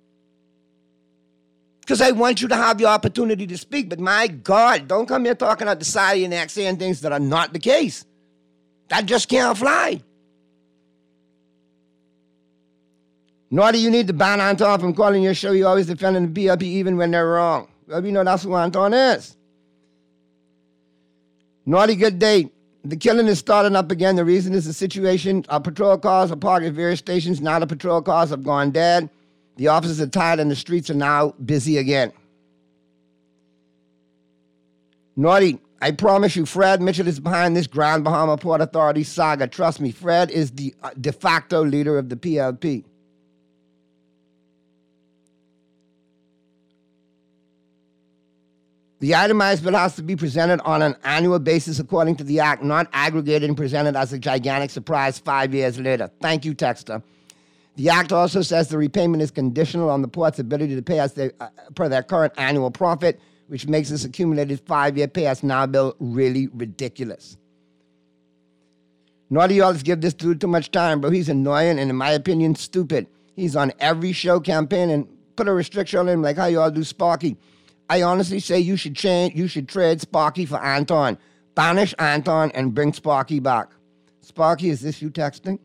Because I want you to have your opportunity to speak. But my God, don't come here talking out the side of your neck saying things that are not the case. That just can't fly. Nor do you need to ban Anton from calling your show. You always defending the BLP even when they're wrong. Well, we know that's who Anton is. Naughty good day. The killing is starting up again. The reason is the situation. Patrol cars are parked at various stations. Now the patrol cars have gone dead. The officers are tired and the streets are now busy again. Naughty, I promise you, Fred Mitchell is behind this Grand Bahama Port Authority saga. Trust me, Fred is the de facto leader of the PLP. The itemized bill has to be presented on an annual basis according to the Act, not aggregated and presented as a gigantic surprise 5 years later. Thank you, Texter. The Act also says the repayment is conditional on the port's ability to pay us per their current annual profit, which makes this accumulated 5-year pay-us-now bill really ridiculous. Nor do you always give this dude too much time, bro. He's annoying and, in my opinion, stupid. He's on every show campaigning. Put a restriction on him like how you all do Sparky. I honestly say you should trade Sparky for Anton. Banish Anton and bring Sparky back. Sparky, is this you texting?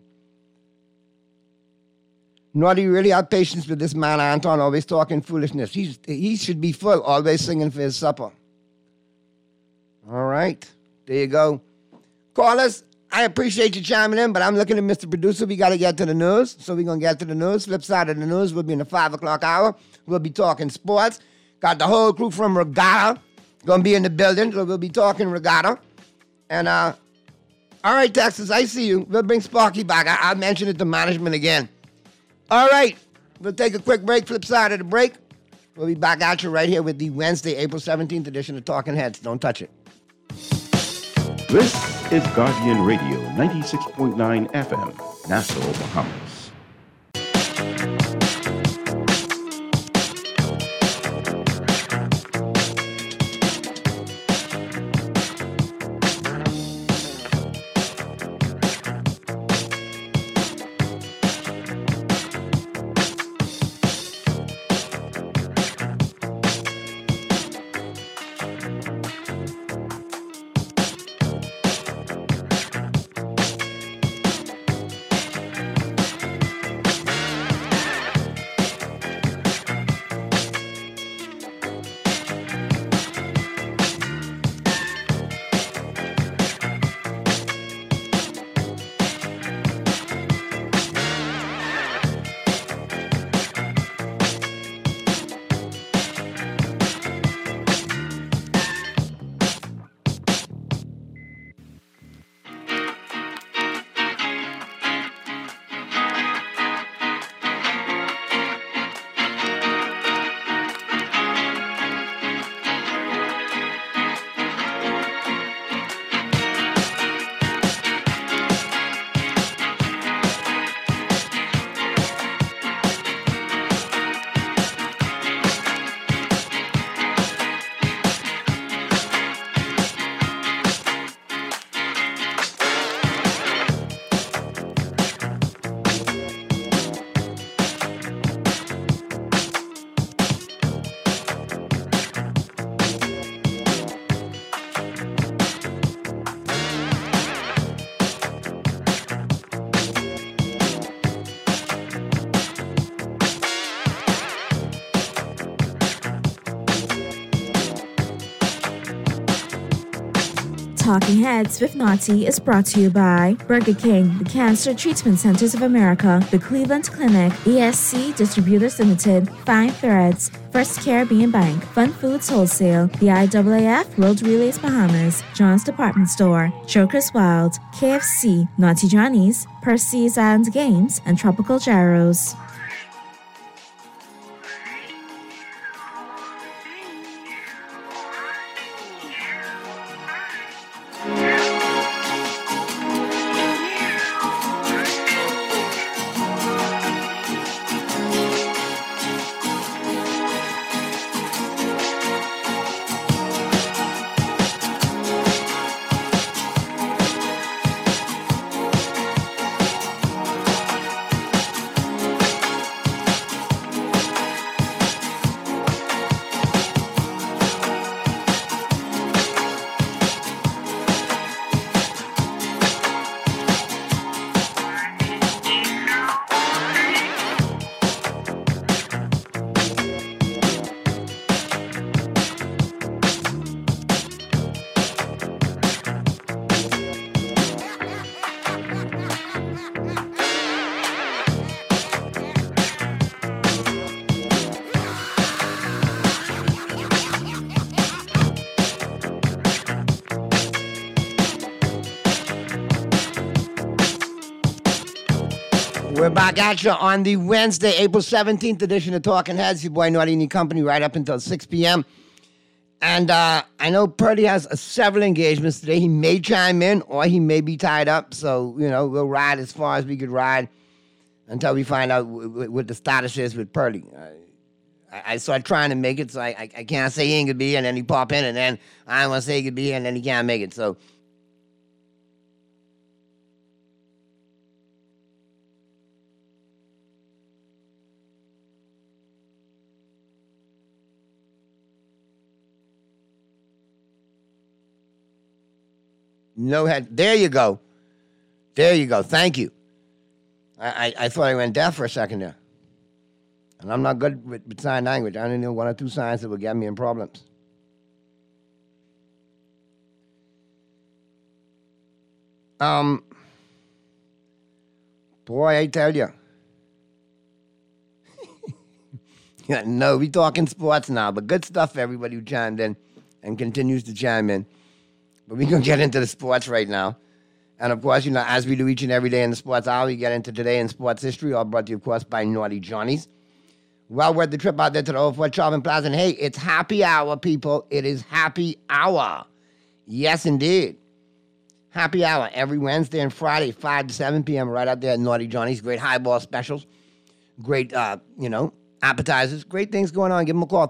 Nor do you really have patience with this man, Anton, always talking foolishness. He should be full, always singing for his supper. All right, there you go. Callers, I appreciate you chiming in, but I'm looking at Mr. Producer. We got to get to the news, so we're going to get to the news. Flip side of the news, we'll be in the 5 o'clock hour. We'll be talking sports. Got the whole crew from Regatta going to be in the building, so we'll be talking Regatta. And, all right, Texas, I see you. We'll bring Sparky back. I'll mention it to management again. All right, we'll take a quick break. Flip side of the break. We'll be back at you right here with the Wednesday, April 17th edition of Talking Heads. Don't touch it. This is Guardian Radio, 96.9 FM, Nassau, Bahamas. Talking Heads with Naughty is brought to you by Burger King, the Cancer Treatment Centers of America, the Cleveland Clinic, ESC Distributors Limited, Fine Threads, First Caribbean Bank, Fun Foods Wholesale, the IAAF World Relays Bahamas, John's Department Store, Joker's Wild, KFC, Naughty Johnny's, Percy's Island Games, and Tropical Gyros. We're back at you on the Wednesday, April 17th edition of Talking Heads. Your boy Naughty and Company right up until 6 p.m. And I know Purdy has several engagements today. He may chime in or he may be tied up. So, you know, we'll ride as far as we could ride until we find out what the status is with Purdy. I started trying to make it, so I can't say he ain't going to be here, and then he pop in, and then I don't want to say he could be here, and then he can't make it. So no head. There you go. There you go. Thank you. I thought I went deaf for a second there. And I'm not good with sign language. I only know one or two signs that will get me in problems. Boy, I tell you. No, we talking sports now, but good stuff for everybody who chimed in and continues to chime in. But we're going to get into the sports right now. And, of course, you know, as we do each and every day in the sports hour, we get into today in sports history, all brought to you, of course, by Naughty Johnny's. Well worth the trip out there to the Old Fort Shopping Plaza. And, hey, it's happy hour, people. It is happy hour. Yes, indeed. Happy hour every Wednesday and Friday, 5 to 7 p.m. right out there at Naughty Johnny's. Great highball specials. Great, appetizers. Great things going on. Give them a call,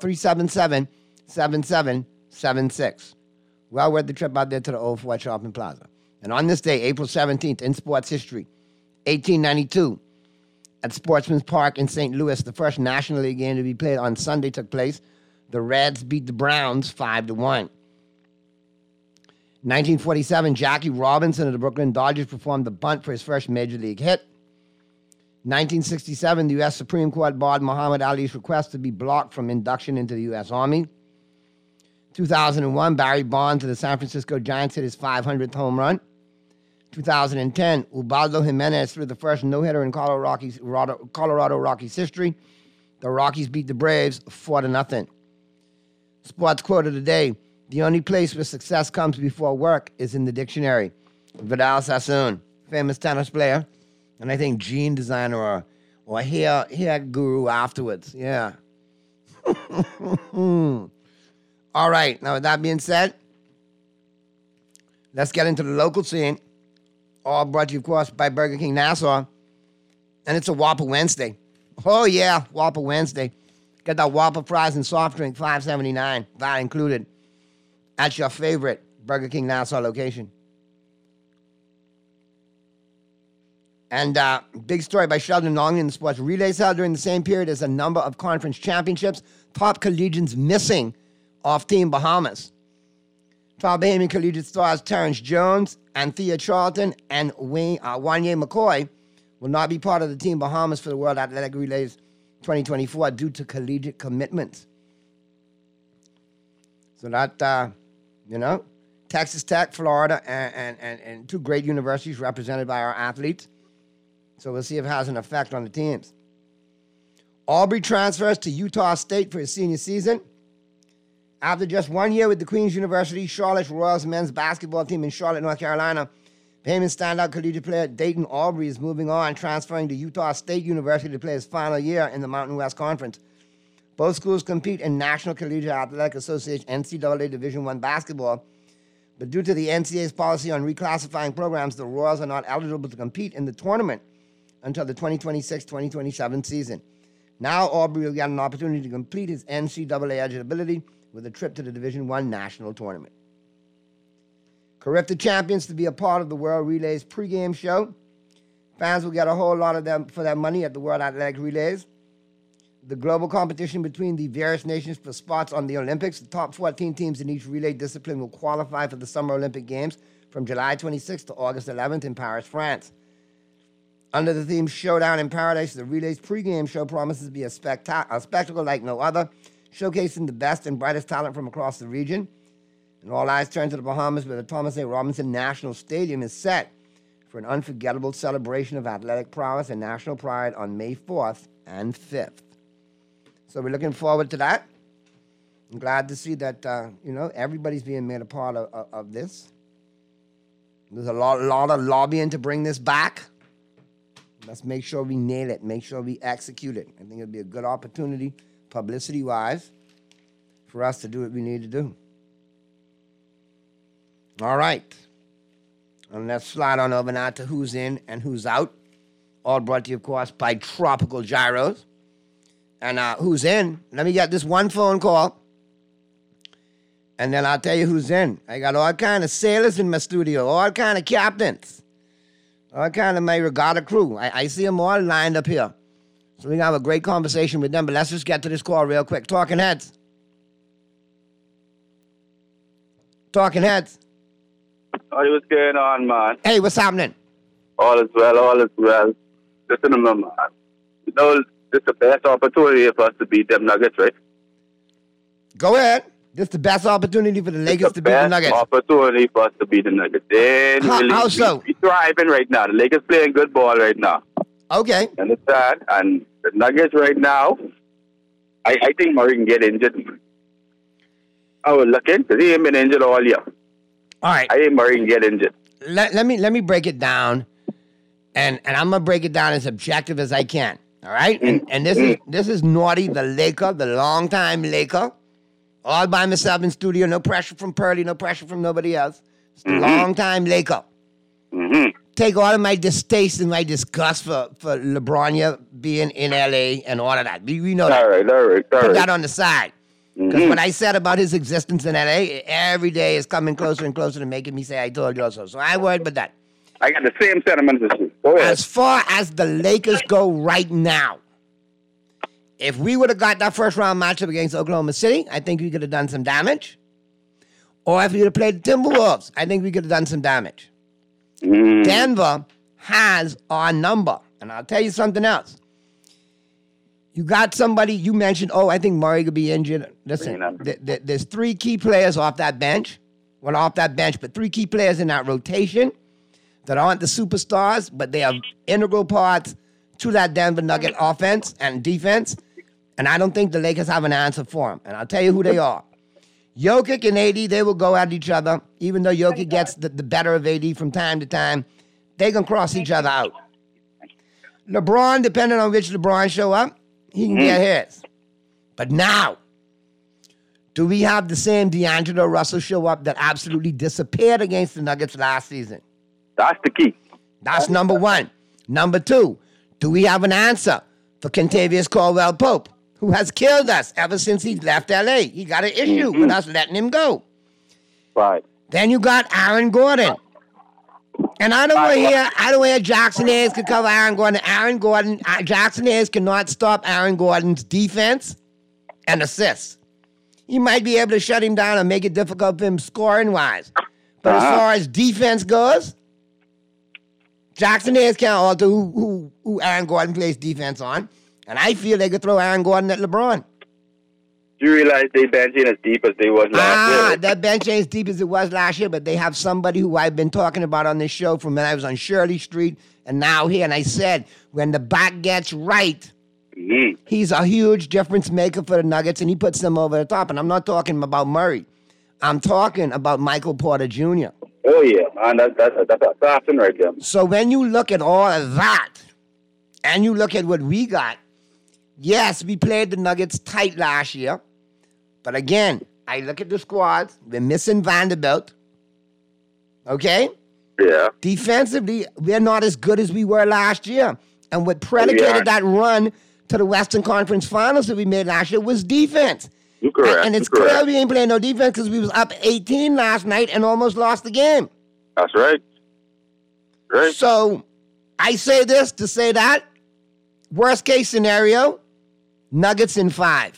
377-7776. Well worth the trip out there to the Old Fort Shopping Plaza. And on this day, April 17th, in sports history, 1892, at Sportsman's Park in St. Louis, the first National League game to be played on Sunday took place. The Reds beat the Browns 5-1. 1947, Jackie Robinson of the Brooklyn Dodgers performed the bunt for his first Major League hit. 1967, the U.S. Supreme Court barred Muhammad Ali's request to be blocked from induction into the U.S. Army. 2001, Barry Bonds of the San Francisco Giants hit his 500th home run. 2010, Ubaldo Jimenez threw the first no-hitter in Colorado Rockies history. The Rockies beat the Braves 4-0. Sports quote of the day: the only place where success comes before work is in the dictionary. Vidal Sassoon, famous tennis player, and I think jean designer or hair guru afterwards. Yeah. All right, now with that being said, let's get into the local scene. All brought to you, of course, by Burger King Nassau. And it's a Whopper Wednesday. Oh, yeah, Whopper Wednesday. Get that Whopper fries and soft drink, $5.79, that included, at your favorite Burger King Nassau location. And big story by Sheldon Long in the sports relays held during the same period as a number of conference championships. Top collegians missing off Team Bahamas. 12 Bahamian collegiate stars Terrence Jones, Anthea Charlton, and Wanye McCoy will not be part of the Team Bahamas for the World Athletic Relays 2024 due to collegiate commitments. So that, Texas Tech, Florida, and two great universities represented by our athletes. So we'll see if it has an effect on the teams. Aubrey transfers to Utah State for his senior season. After just 1 year with the Queen's University Charlotte Royals men's basketball team in Charlotte, North Carolina, Bahamian standout collegiate player Dayton Aubrey is moving on, transferring to Utah State University to play his final year in the Mountain West Conference. Both schools compete in National Collegiate Athletic Association NCAA Division I basketball, but due to the NCAA's policy on reclassifying programs, the Royals are not eligible to compete in the tournament until the 2026-2027 season. Now Aubrey will get an opportunity to complete his NCAA eligibility with a trip to the Division I National Tournament. Carifta champions to be a part of the World Relays pregame show. Fans will get a whole lot of them for their money at the World Athletic Relays. The global competition between the various nations for spots on the Olympics. The top 14 teams in each relay discipline will qualify for the Summer Olympic Games from July 26th to August 11th in Paris, France. Under the theme Showdown in Paradise, the Relays pregame show promises to be a spectacle like no other, showcasing the best and brightest talent from across the region. And all eyes turn to the Bahamas, where the Thomas A. Robinson National Stadium is set for an unforgettable celebration of athletic prowess and national pride on May 4th and 5th. So we're looking forward to that. I'm glad to see that, everybody's being made a part of this. There's a lot of lobbying to bring this back. Let's make sure we nail it. Make sure we execute it. I think it'll be a good opportunity, publicity-wise, for us to do what we need to do. All right. And let's slide on over now to who's in and who's out. All brought to you, of course, by Tropical Gyros. And who's in? Let me get this one phone call, and then I'll tell you who's in. I got all kind of sailors in my studio, all kind of captains, all kind of my regatta crew. I see them all lined up here. So we're going to have a great conversation with them, but let's just get to this call real quick. Talking Heads. Talking Heads. Hey, what's going on, man? Hey, what's happening? All is well, all is well. Listen to me, man. You know, this is the best opportunity for us to beat them Nuggets, right? Go ahead. This is the best opportunity for the Lakers to beat the Nuggets. Opportunity for us to beat the Nuggets. How so? We're thriving right now. The Lakers playing good ball right now. Okay. You understand? And the Nuggets right now, I think Murray can get injured. I was looking because he ain't been injured all year. All right. I think Murray can get injured. Let me break it down, and I'm gonna break it down as objective as I can. All right, and this is Naughty, the Laker, the longtime Laker, all by myself in studio. No pressure from Pearly, no pressure from nobody else. It's the longtime Laker. Take all of my distaste and my disgust for LeBron being in LA and all of that. We know that. All right. Put that on the side. Because what I said about his existence in LA, every day is coming closer and closer to making me say I told you so. So I worried about that. I got the same sentiments as you. Go ahead. As far as the Lakers go right now, if we would have got that first round matchup against Oklahoma City, I think we could have done some damage. Or if we would have played the Timberwolves, I think we could have done some damage. Denver has our number. And I'll tell you something else. You got somebody, you mentioned, I think Murray could be injured. Listen, there's three key players off that bench. Well, off that bench, but three key players in that rotation that aren't the superstars, but they are integral parts to that Denver Nugget offense and defense. And I don't think the Lakers have an answer for them. And I'll tell you who they are. Jokic and AD, they will go at each other. Even though Jokic gets the better of AD from time to time, they can cross each other out. LeBron, depending on which LeBron show up, he can get his. But now, do we have the same D'Angelo Russell show up that absolutely disappeared against the Nuggets last season? That's the key. That's number one. Number two, do we have an answer for Kentavious Caldwell-Pope, who has killed us ever since he left L.A.? He got an issue with us letting him go. Right. Then you got Aaron Gordon. And I don't want to hear Jackson Hayes could cover Aaron Gordon. Jackson Hayes cannot stop Aaron Gordon's defense and assists. He might be able to shut him down and make it difficult for him scoring-wise. But as far as defense goes, Jackson Hayes can't alter who Aaron Gordon plays defense on. And I feel they could throw Aaron Gordon at LeBron. You realize they bench ain't as deep as they was last year. That bench ain't as deep as it was last year, but they have somebody who I've been talking about on this show from when I was on Shirley Street and now here. And I said, when the back gets right, he's a huge difference maker for the Nuggets, and he puts them over the top. And I'm not talking about Murray. I'm talking about Michael Porter Jr. Oh, yeah, man. That's awesome right there. So when you look at all of that, and you look at what we got, yes, we played the Nuggets tight last year. But again, I look at the squads. We're missing Vanderbilt. Okay? Yeah. Defensively, we're not as good as we were last year. And what predicated that run to the Western Conference Finals that we made last year was defense. You're correct. And it's clear we ain't playing no defense because we was up 18 last night and almost lost the game. That's right. Right. So I say this to say that. Worst case scenario, Nuggets in 5.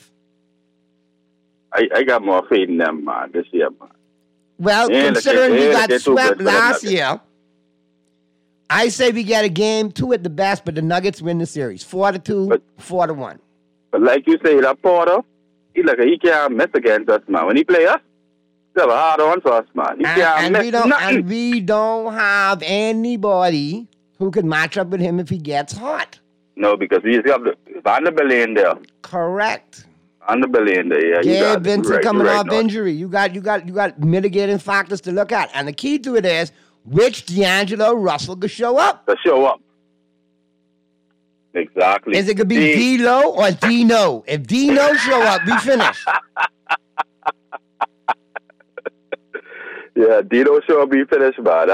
I got more faith in them, man, this year, man. Well, considering we got swept last year, I say we get a game 2 at the best, but the Nuggets win the series. 4-2, 4-1. But like you say, that Porter, he can't miss against us, man. When he play us, he have a hard on for us, man. He can't miss nothing. And we don't have anybody who can match up with him if he gets hot. No, because we have Vanderbilt in there. Correct. Vanderbilt in there, yeah. Gabe Vincent coming off injury. You got mitigating factors to look at. And the key to it is which D'Angelo Russell could show up. To show up. Exactly. Is it going to be D-Lo or Dino? If Dino show up, we finish. Yeah, Dino show up, we finish, man.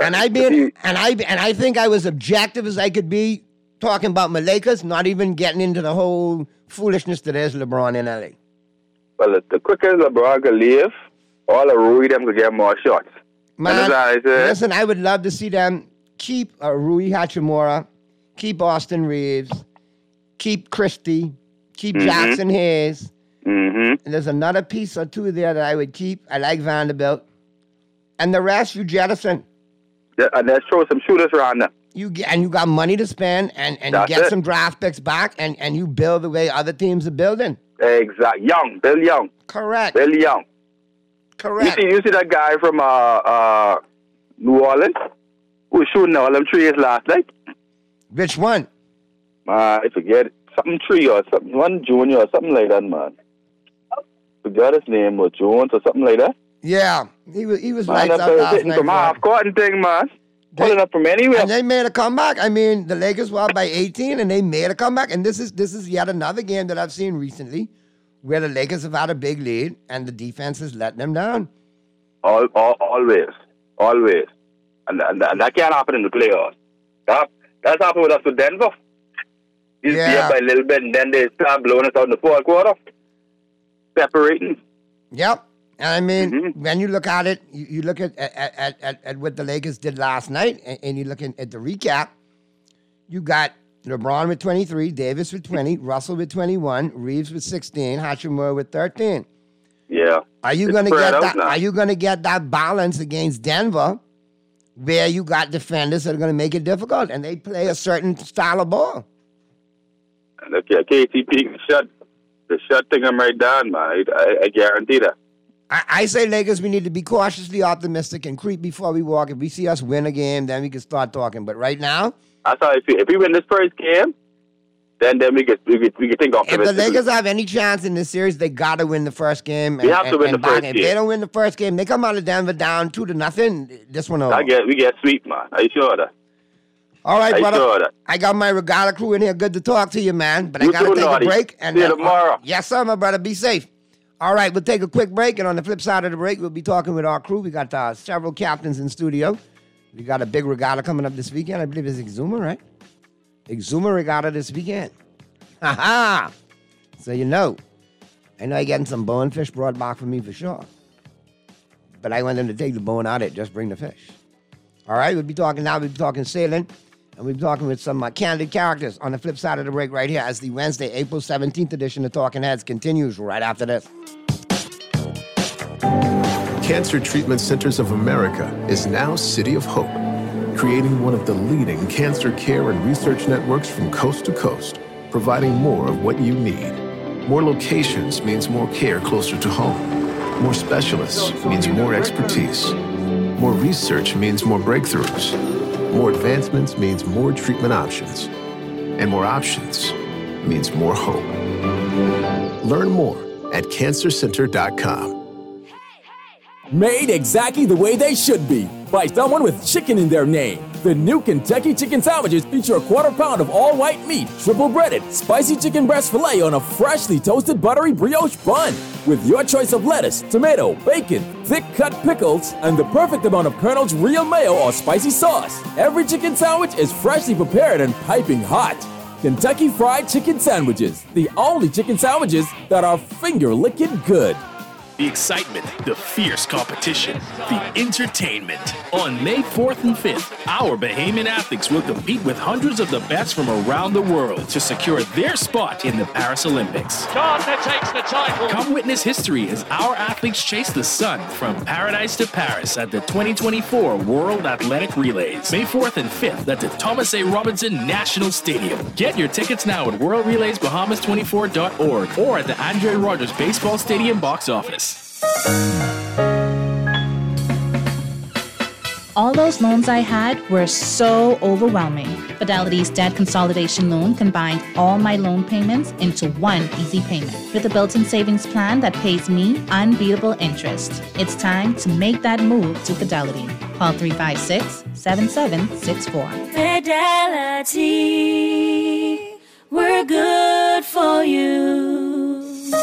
I think I was objective as I could be talking about my Lakers, not even getting into the whole foolishness that is LeBron in LA. Well, the quicker LeBron can leave, all the Rui them could get more shots. Man, listen, I would love to see them keep Rui Hachimura, keep Austin Reeves, keep Christie, keep Jackson Hayes. And there's another piece or two there that I would keep. I like Vanderbilt. And the rest, you jettison. Yeah, and let's throw some shooters around there. You got money to spend, and you get some draft picks back, and you build the way other teams are building. Exactly. Bill Young. Correct. Bill Young. Correct. You see that guy from New Orleans who was shooting all them trees last night? Which one? I forget it. Something tree or something. One junior or something like that, man. Forgot his name, or Jones or something like that. Yeah, he was lights up last night. From half court and thing, man. Pulling up from anywhere. And they made a comeback. I mean, the Lakers were up by 18, and they made a comeback. And this is yet another game that I've seen recently where the Lakers have had a big lead, and the defense has let them down. Always. And that can't happen in the playoffs. That's happened with us with Denver. He's be up by a little bit, and then they start blowing us out in the fourth quarter. Separating. Yep. And I mean, when you look at it, you look at what the Lakers did last night, and you look at the recap, you got LeBron with 23, Davis with 20, Russell with 21, Reeves with 16, Hachimura with 13. Yeah. Are you going to get that? Are you going to get that balance against Denver, where you got defenders that are going to make it difficult, and they play a certain style of ball? And look, KCP shut thing them right down, man. I guarantee that. I say, Lakers, we need to be cautiously optimistic and creep before we walk. If we see us win a game, then we can start talking. But right now, that's how I feel. If we win this first game, then we can think optimistically. If the Lakers have any chance in this series, they got to win the first game. We have to win the first game. If they don't win the first game, they come out of Denver down 2-0. This one over. We get sweep, man. Are you sure of that? All right, brother. I got my Regatta crew in here. Good to talk to you, man. But I got to take a break. See you tomorrow. Yes, sir, my brother. Be safe. All right, we'll take a quick break, and on the flip side of the break, we'll be talking with our crew. We got several captains in studio. We got a big regatta coming up this weekend. I believe it's Exuma, right? Exuma Regatta this weekend. Ha-ha! So you know. I know you're getting some bonefish brought back for me for sure. But I want them to take the bone out of it, just bring the fish. All right, we'll be talking sailing. And we'll be talking with some candid characters on the flip side of the break right here as the Wednesday, April 17th edition of Talking Heads continues right after this. Cancer Treatment Centers of America is now City of Hope, creating one of the leading cancer care and research networks from coast to coast, providing more of what you need. More locations means more care closer to home. More specialists means more expertise. More research means more breakthroughs. More advancements means more treatment options. And more options means more hope. Learn more at cancercenter.com. Made exactly the way they should be by someone with chicken in their name. The new Kentucky Chicken Sandwiches feature a quarter-pound of all-white meat, triple-breaded, spicy chicken breast filet on a freshly toasted buttery brioche bun. With your choice of lettuce, tomato, bacon, thick-cut pickles, and the perfect amount of Colonel's real mayo or spicy sauce. Every chicken sandwich is freshly prepared and piping hot. Kentucky Fried Chicken Sandwiches, the only chicken sandwiches that are finger-licking good. The excitement, the fierce competition, the entertainment. On May 4th and 5th, our Bahamian athletes will compete with hundreds of the best from around the world to secure their spot in the Paris Olympics. Gardner takes the title. Come witness history as our athletes chase the sun from paradise to Paris at the 2024 World Athletic Relays. May 4th and 5th at the Thomas A. Robinson National Stadium. Get your tickets now at worldrelaysbahamas24.org or at the Andre Rogers Baseball Stadium box office. All those loans I had were so overwhelming. Fidelity's debt consolidation loan combined all my loan payments into one easy payment with a built-in savings plan that pays me unbeatable interest. It's time to make that move to Fidelity. Call 356-7764. Fidelity, we're good for you.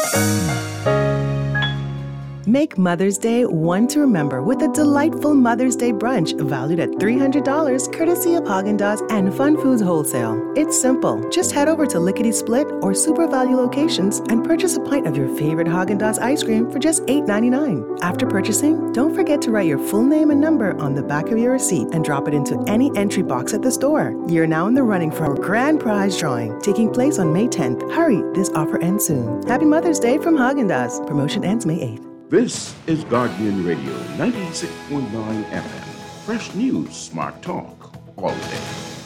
Make Mother's Day one to remember with a delightful Mother's Day brunch valued at $300 courtesy of Haagen-Dazs and Fun Foods Wholesale. It's simple. Just head over to Lickety Split or Super Value locations and purchase a pint of your favorite Haagen-Dazs ice cream for just $8.99. After purchasing, don't forget to write your full name and number on the back of your receipt and drop it into any entry box at the store. You're now in the running for our grand prize drawing, taking place on May 10th. Hurry, this offer ends soon. Happy Mother's Day from Haagen-Dazs. Promotion ends May 8th. This is Guardian Radio 96.9 FM. Fresh news, smart talk, all day.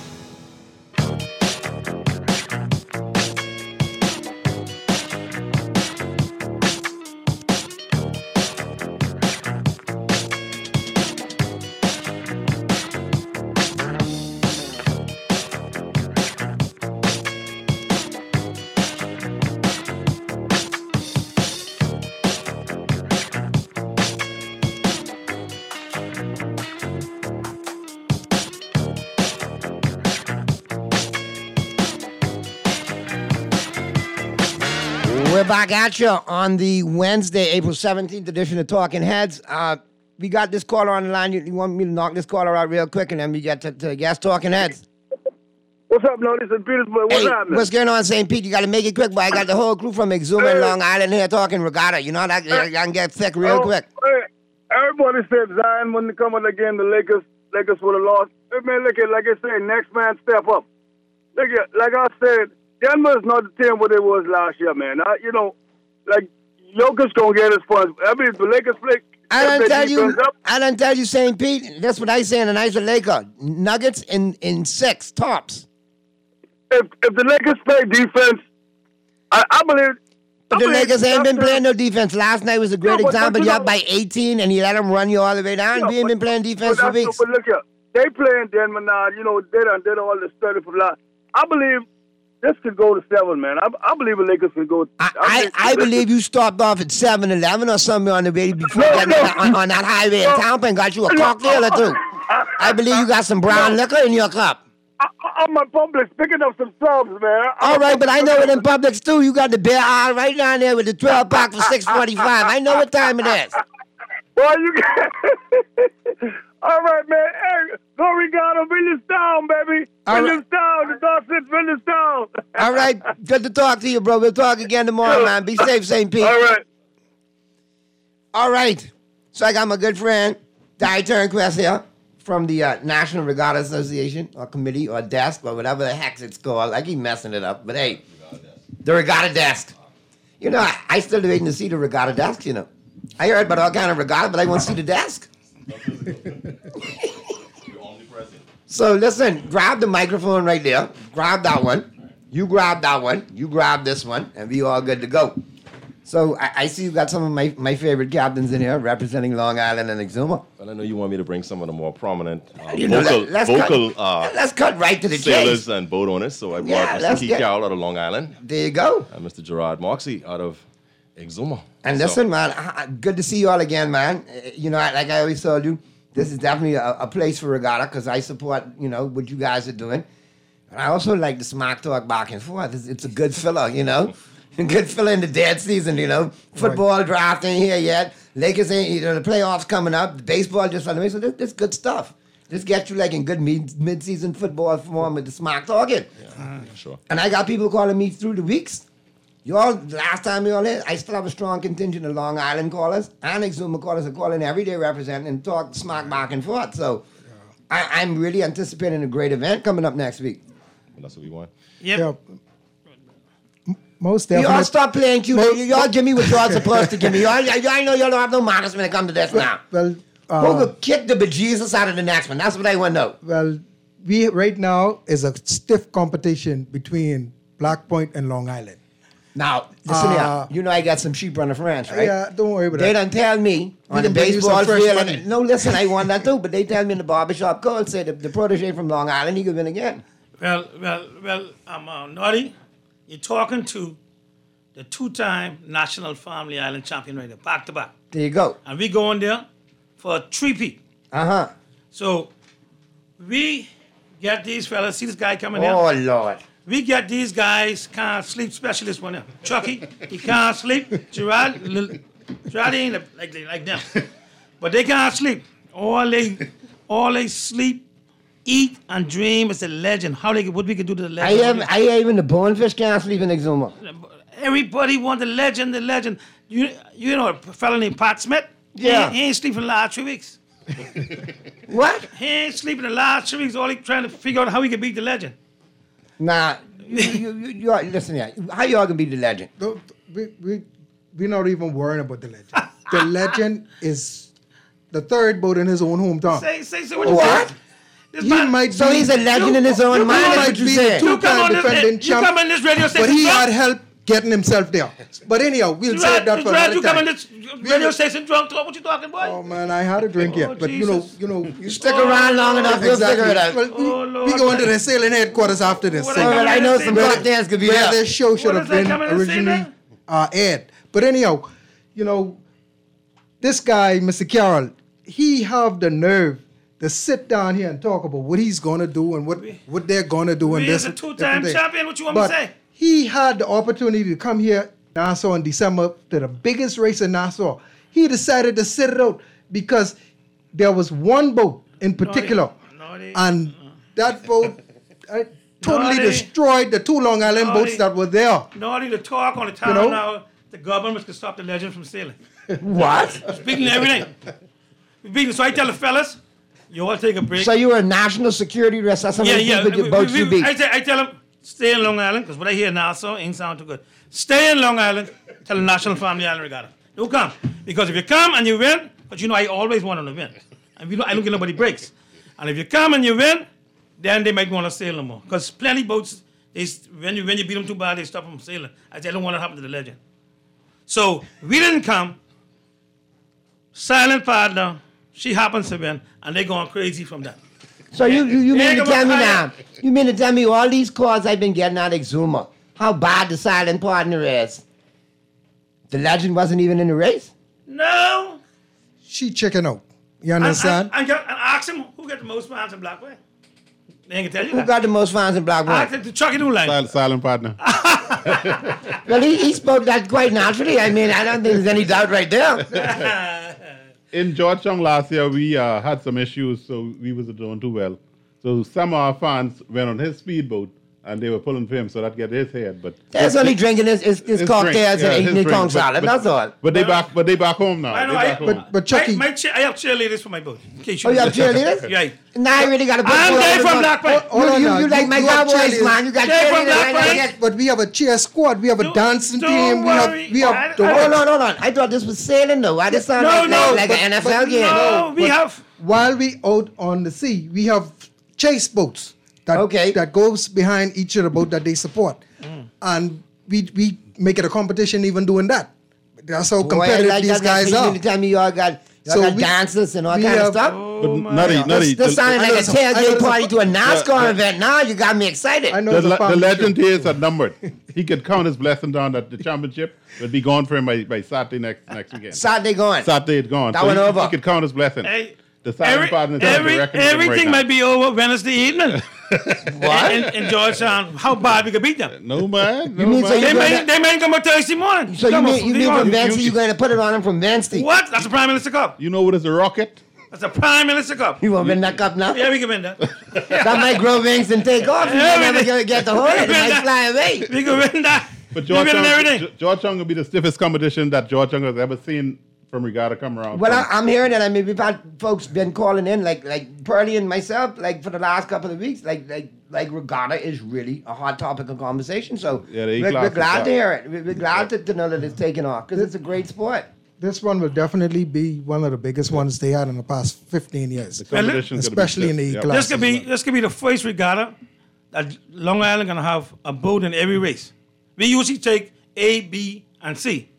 We're back at you on the Wednesday, April 17th edition of Talking Heads. We got this caller on the line. You want me to knock this caller out real quick and then we get to guest Talking Heads? What's up, no? This is Petersburg. What's happening? What's going on, St. Pete? You got to make it quick, boy. I got the whole crew from Exuma and Long Island here talking regatta. You know, that I can get thick real quick. Hey, everybody said Zion wouldn't come in the game. The Lakers would have lost. Hey, man, look at, like I said, next man step up. Look at, like I said, Denver's not the team what it was last year, man. Like Jokic gonna get his points. I mean, the Lakers play. I done tell you, St. Pete. That's what I say, and I said Laker. Nuggets in 6 tops. If the Lakers play defense, I believe. But the Lakers ain't been playing no defense. Last night was a great example. You're up by 18, and you let them run you all the way down. We ain't been playing defense for weeks. But look here, they playing Denver now. You know, they done did all the study for last. I believe this could go to 7, man. I believe the Lakers could go. I believe you stopped off at 7-Eleven or something on the way before getting on that highway in Tampa and got you a cocktail or two. I believe you got some brown liquor in your cup. I'm a Publix picking up some subs, man. All right, but I know it in Publix too. You got the beer aisle right down there with the 12-pack for $6.45. I know what time it is. Boy, you all right, man. Hey, go regatta, Village Town, baby. Village Town, the Dorset Village Town. All right, good to talk to you, bro. We'll talk again tomorrow, man. Be safe, St. Pete. All right. So I got my good friend, Di Turnquest here from the National Regatta Association or Committee or Desk or whatever the heck it's called. I keep messing it up, but hey, the Regatta Desk. You know, I still waiting to see the Regatta Desk, you know. I heard about all kind of regatta, but I want to see the desk. So listen, grab the microphone right there. Grab that one. You grab that one. You grab this one, and we all good to go. So I see you got some of my favorite captains in here representing Long Island and Exuma. Well, I know you want me to bring some of the more prominent let's cut right to the sailors chase. and boat owners. So I brought Mr. Keith Carroll out of Long Island. There you go. And Mr. Gerard Moxie out of Exuma. And listen, man, good to see you all again, man. You know, like I always told you, this is definitely a place for regatta because I support, you know, what you guys are doing. And I also like the smack talk back and forth. It's a good filler, you know. Good filler in the dead season, you know. Football draft ain't here yet. Lakers ain't, you know, the playoffs coming up. Baseball just on the way. So this good stuff. Just get you like in good mid-season football form with the smack talking. Yeah, sure. And I got people calling me through the weeks. Last time you all in, I still have a strong contingent of Long Island callers and Exuma callers are calling every day representing and talk smack back and forth. So I'm really anticipating a great event coming up next week. Well, that's what we want. Yep. Most definitely. Y'all stop playing cute. Y'all give me what y'all supposed to give me. I know y'all don't have no manners when it comes to this now. Well, who could kick the bejesus out of the next one? That's what I want to know. Well, we right now is a stiff competition between Black Point and Long Island. Now, listen here. You know I got some sheep on the French, right? Yeah, don't worry about they that. done tell me on the baseball field. No, listen, I want that too. But they tell me in the barbershop call, say the protege from Long Island, he could win again. Well, I'm Naughty. You're talking to the two-time National Family Island champion right there, back to back. There you go. And we going there for a three-peat. Uh-huh. So we get these fellas, see this guy coming in? Oh, Lord. We get these guys, can't sleep specialist one there. Chucky, he can't sleep. Gerard ain't like them. But they can't sleep. All they sleep, eat, and dream is the legend. What we can do to the legend. I even the bonefish can't sleep in Exuma. Everybody want the legend. You know a fella named Pat Smith? Yeah. He ain't sleeping the last 3 weeks. What? He ain't sleeping the last 3 weeks. All he trying to figure out how he can beat the legend. Nah, you listen here. How y'all can beat the legend? We're not even worrying about the legend. The legend is the third boat in his own hometown. Say what you say. He's a legend in his own mind. He might be the two-time defending champ, come on this radio station, but he had help getting himself there. But anyhow, we'll save that for another you time. come on this radio station drunk, what you talking about? Oh man, I had a drink yet, but Jesus. you know, you stick around long enough, you'll figure it out. Well, we go into the sailing headquarters after this. I know some cocktails could be where there. this show should have been originally aired. But anyhow, you know, this guy, Mr. Carroll, he have the nerve to sit down here and talk about what he's going to do and what they're going to do. He is a two-time champion, what you want me to say? He had the opportunity to come here, Nassau, in December, to the biggest race in Nassau. He decided to sit it out because there was one boat in particular, and that boat totally destroyed the two Long Island boats that were there. Naughty to talk on the town now. The government could stop the legend from sailing. What? Speaking of everything. So I tell the fellas, you all take a break. So you were a national security risk. That's how many boats you beat. I tell them, stay in Long Island, because what I hear now ain't sound too good. Stay in Long Island, tell the National Family Island Regatta. Don't come. Because if you come and you win, but you know I always want them to win. And I don't give nobody breaks. And if you come and you win, then they might want to sail no more. Because plenty boats, when you beat them too bad, they stop them sailing. I don't want to happen to the legend. So we didn't come. Silent partner, she happens to win, and they're going crazy from that. So you mean to tell me now? You mean to tell me all these calls I've been getting out of Exuma, how bad the silent partner is? The legend wasn't even in the race? No. She chicken out. You understand? And ask him who got the most fans in Blackway. They ain't gonna tell you Who that. got the most fans in Blackway? The Chucky Newline. Silent partner. Well, he spoke that quite naturally. I mean, I don't think there's any doubt right there. In Georgetown last year, we had some issues, so we wasn't doing too well. So some of our fans went on his speedboat, and they were pulling for him, so that get his head. But that's only drinking his cocktails and eating his conch salad. That's all. But they back home now. I know. But Chucky, I have cheerleaders for my boat. You have cheerleaders? Yeah. Now I really got to put. I'm there from Blackpoint. You like my Cowboys, man. You got cheerleaders. But we have a cheer squad. We have a dancing team. We have. Hold on. I thought this was sailing though. Why this sound like an NFL game? No, we have. While we out on the sea, we have chase boats. That goes behind each of the boat that they support. and we make it a competition even doing that. That's how Boy, competitive like these that, guys so you are. mean to tell me y'all got dancers and all kind of stuff? But Nutty, This sounded like a tailgate party to a NASCAR event. Now you got me excited. The legend days are numbered. He could count his blessing down that the championship would be gone for him by Saturday next weekend. Saturday gone. Saturday it's gone. That went over. He could count his blessing. Hey, the Saturday part in the everything might be over Wednesday evening. What? In Georgetown, how bad we could beat them? No man. You mean so they may come on Thursday morning. So you mean from Wednesday you're going to put it on him from Wednesday? What? That's the Prime Minister Cup. You know what is a rocket? That's a Prime Minister Cup. You want to win that cup now? Yeah, we can win that. That might grow wings and take off. You might never get the hold. It might fly away. We can win that. But we win everything. Georgetown will be the stiffest competition that Georgetown has ever seen from regatta come around. Well, I'm hearing that. I mean, we've had folks been calling in, like Pearlie and myself, like for the last couple of weeks, like regatta is really a hot topic of conversation. So yeah, we're glad to hear it. We're glad to know that it's taken off because it's a great sport. This one will definitely be one of the biggest ones they had in the past 15 years, especially in the E class. This could be the first regatta that Long Island gonna have a boat in every race. We usually take A, B, and C,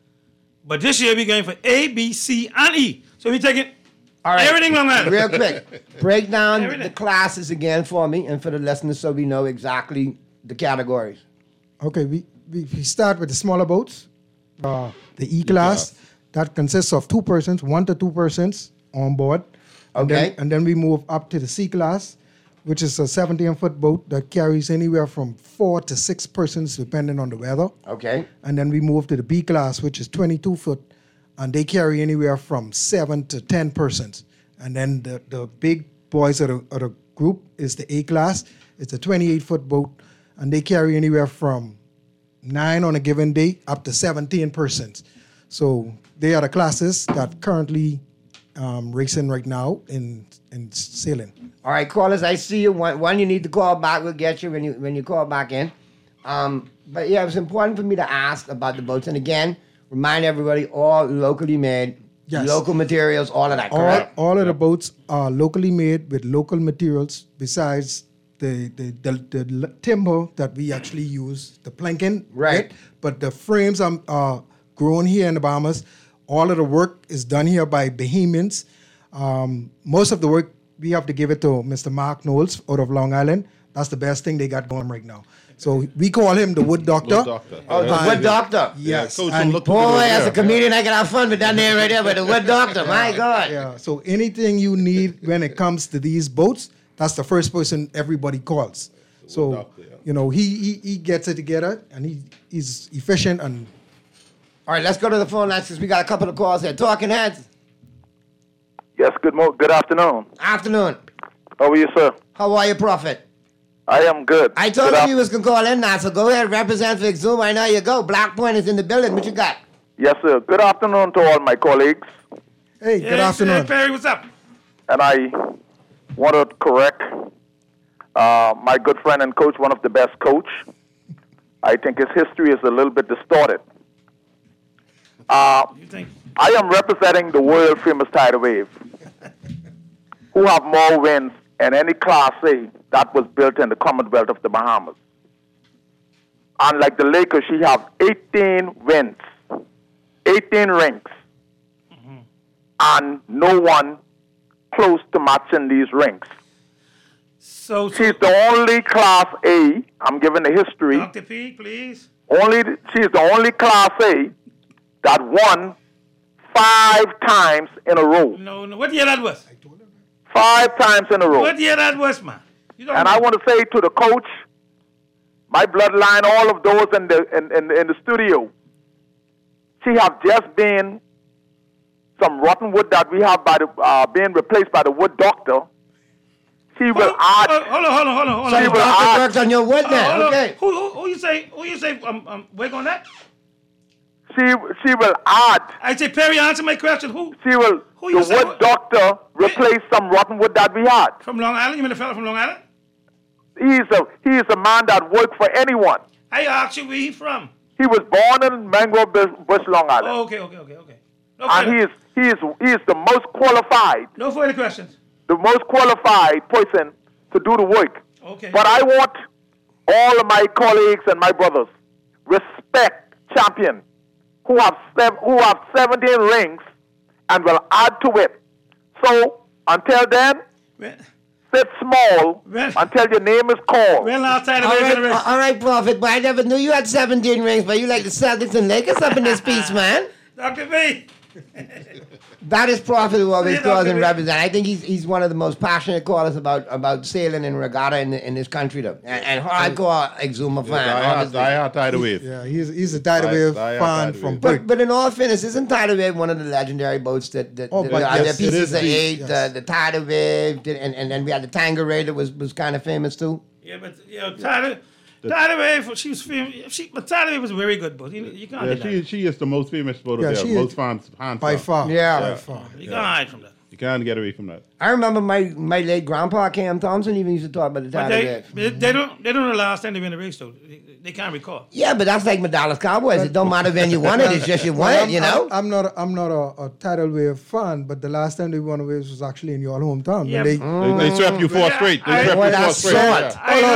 but this year we're going for A, B, C, and E. So we're taking everything Long Island. Real quick, break down the classes again for me and for the listeners so we know exactly the categories. Okay, we start with the smaller boats, the E class. That consists of 2 persons, 1 to 2 persons on board. Okay. And then we move up to the C class, which is a 17-foot boat that carries anywhere from 4 to 6 persons, depending on the weather. Okay. And then we move to the B class, which is 22-foot, and they carry anywhere from 7 to 10 persons. And then the big boys of the group is the A class. It's a 28-foot boat, and they carry anywhere from 9 on a given day up to 17 persons. So they are the classes that currently racing right now in sailing. All right, callers, I see you. One, you need to call back. We'll get you when you call back in. But yeah, it was important for me to ask about the boats. And again, remind everybody, all locally made, local materials, all of that, correct? All of the boats are locally made with local materials besides the timber that we actually use, the planking. Right. But the frames are grown here in the Bahamas. All of the work is done here by Bahamians. Most of the work, we have to give it to Mr. Mark Knowles out of Long Island. That's the best thing they got going right now. So we call him the Wood Doctor. Oh, the Wood Doctor. Yes. And boy, as a comedian, I can have fun with that name right there, but the Wood Doctor, my God. Yeah. So anything you need when it comes to these boats, that's the first person everybody calls. So, he gets it together, and he's efficient. And all right, let's go to the phone lines because we got a couple of calls here. Talking Heads. Yes, good afternoon. Afternoon. How are you, sir? How are you, Prophet? I am good. I told you was going to call in now, so go ahead, represent for Exuma. I know you go. Black Point is in the building. What you got? Yes, sir. Good afternoon to all my colleagues. Hey, good afternoon. Hey, Perry, what's up? And I want to correct my good friend and coach, one of the best coach. I think his history is a little bit distorted. I am representing the world famous Tidal Wave, who have more wins than any Class A that was built in the Commonwealth of the Bahamas. Unlike the Lakers, she have 18 wins, 18 rings, and no one close to matching these rings. So she's the only Class A, I'm giving the history. Dr. P, please. She's the only Class A that won 5 times in a row. No. What year that was? 5 times in a row. What year that was, man? And I want to say to the coach, my bloodline, all of those in the studio, she have just been some rotten wood that we have by the being replaced by the Wood Doctor. She will add. Hold on. So the doctor works on your wood now. Okay. Who you say? Work on that? She will add. I say, Perry, answer my question. Who? She will. The Wood Doctor replace some rotten wood that we had. From Long Island? You mean the fellow from Long Island? He is a man that worked for anyone. I asked you where he from. He was born in Mangrove Bush, Long Island. Oh, okay. No and he is the most qualified. No further questions. The most qualified person to do the work. Okay. But I want all of my colleagues and my brothers respect champion who have 17 rings and will add to it. So until then, sit small until your name is called. All right, Prophet, but I never knew you had 17 rings, but you like the Celtics and Lakers up in this piece, man. Dr. V. That is Prophet who always calls and represents. I think he's one of the most passionate callers about sailing and regatta in this country, though. And hardcore Exuma fan. Die Tidal Wave. Yeah, he's a Tidal Wave fan from Brick. But in all fairness, isn't Tidal Wave one of the legendary boats that the pieces of eight, the Tidal Wave, and then we had the Tangeray that was kind of famous too? Yeah, but Tidal Wave, she was famous. But Tidal Wave was a very good boat. You can't deny she is the most famous boat Yeah, there. she Most is fans by far. Yeah. By far. You can't hide from that. You can't get away from that. I remember my late grandpa, Cam Thompson, even used to talk about the But Tidal Wave. they don't know the last time they won a race, though. They can't recall. Yeah, but that's like Dallas Cowboys. It don't matter when you won it. It's just you won it, you know? I'm not a Tidal Wave fan, but the last time they won a race was actually in your hometown. Yeah. When They swept you four straight. They swept you four straight.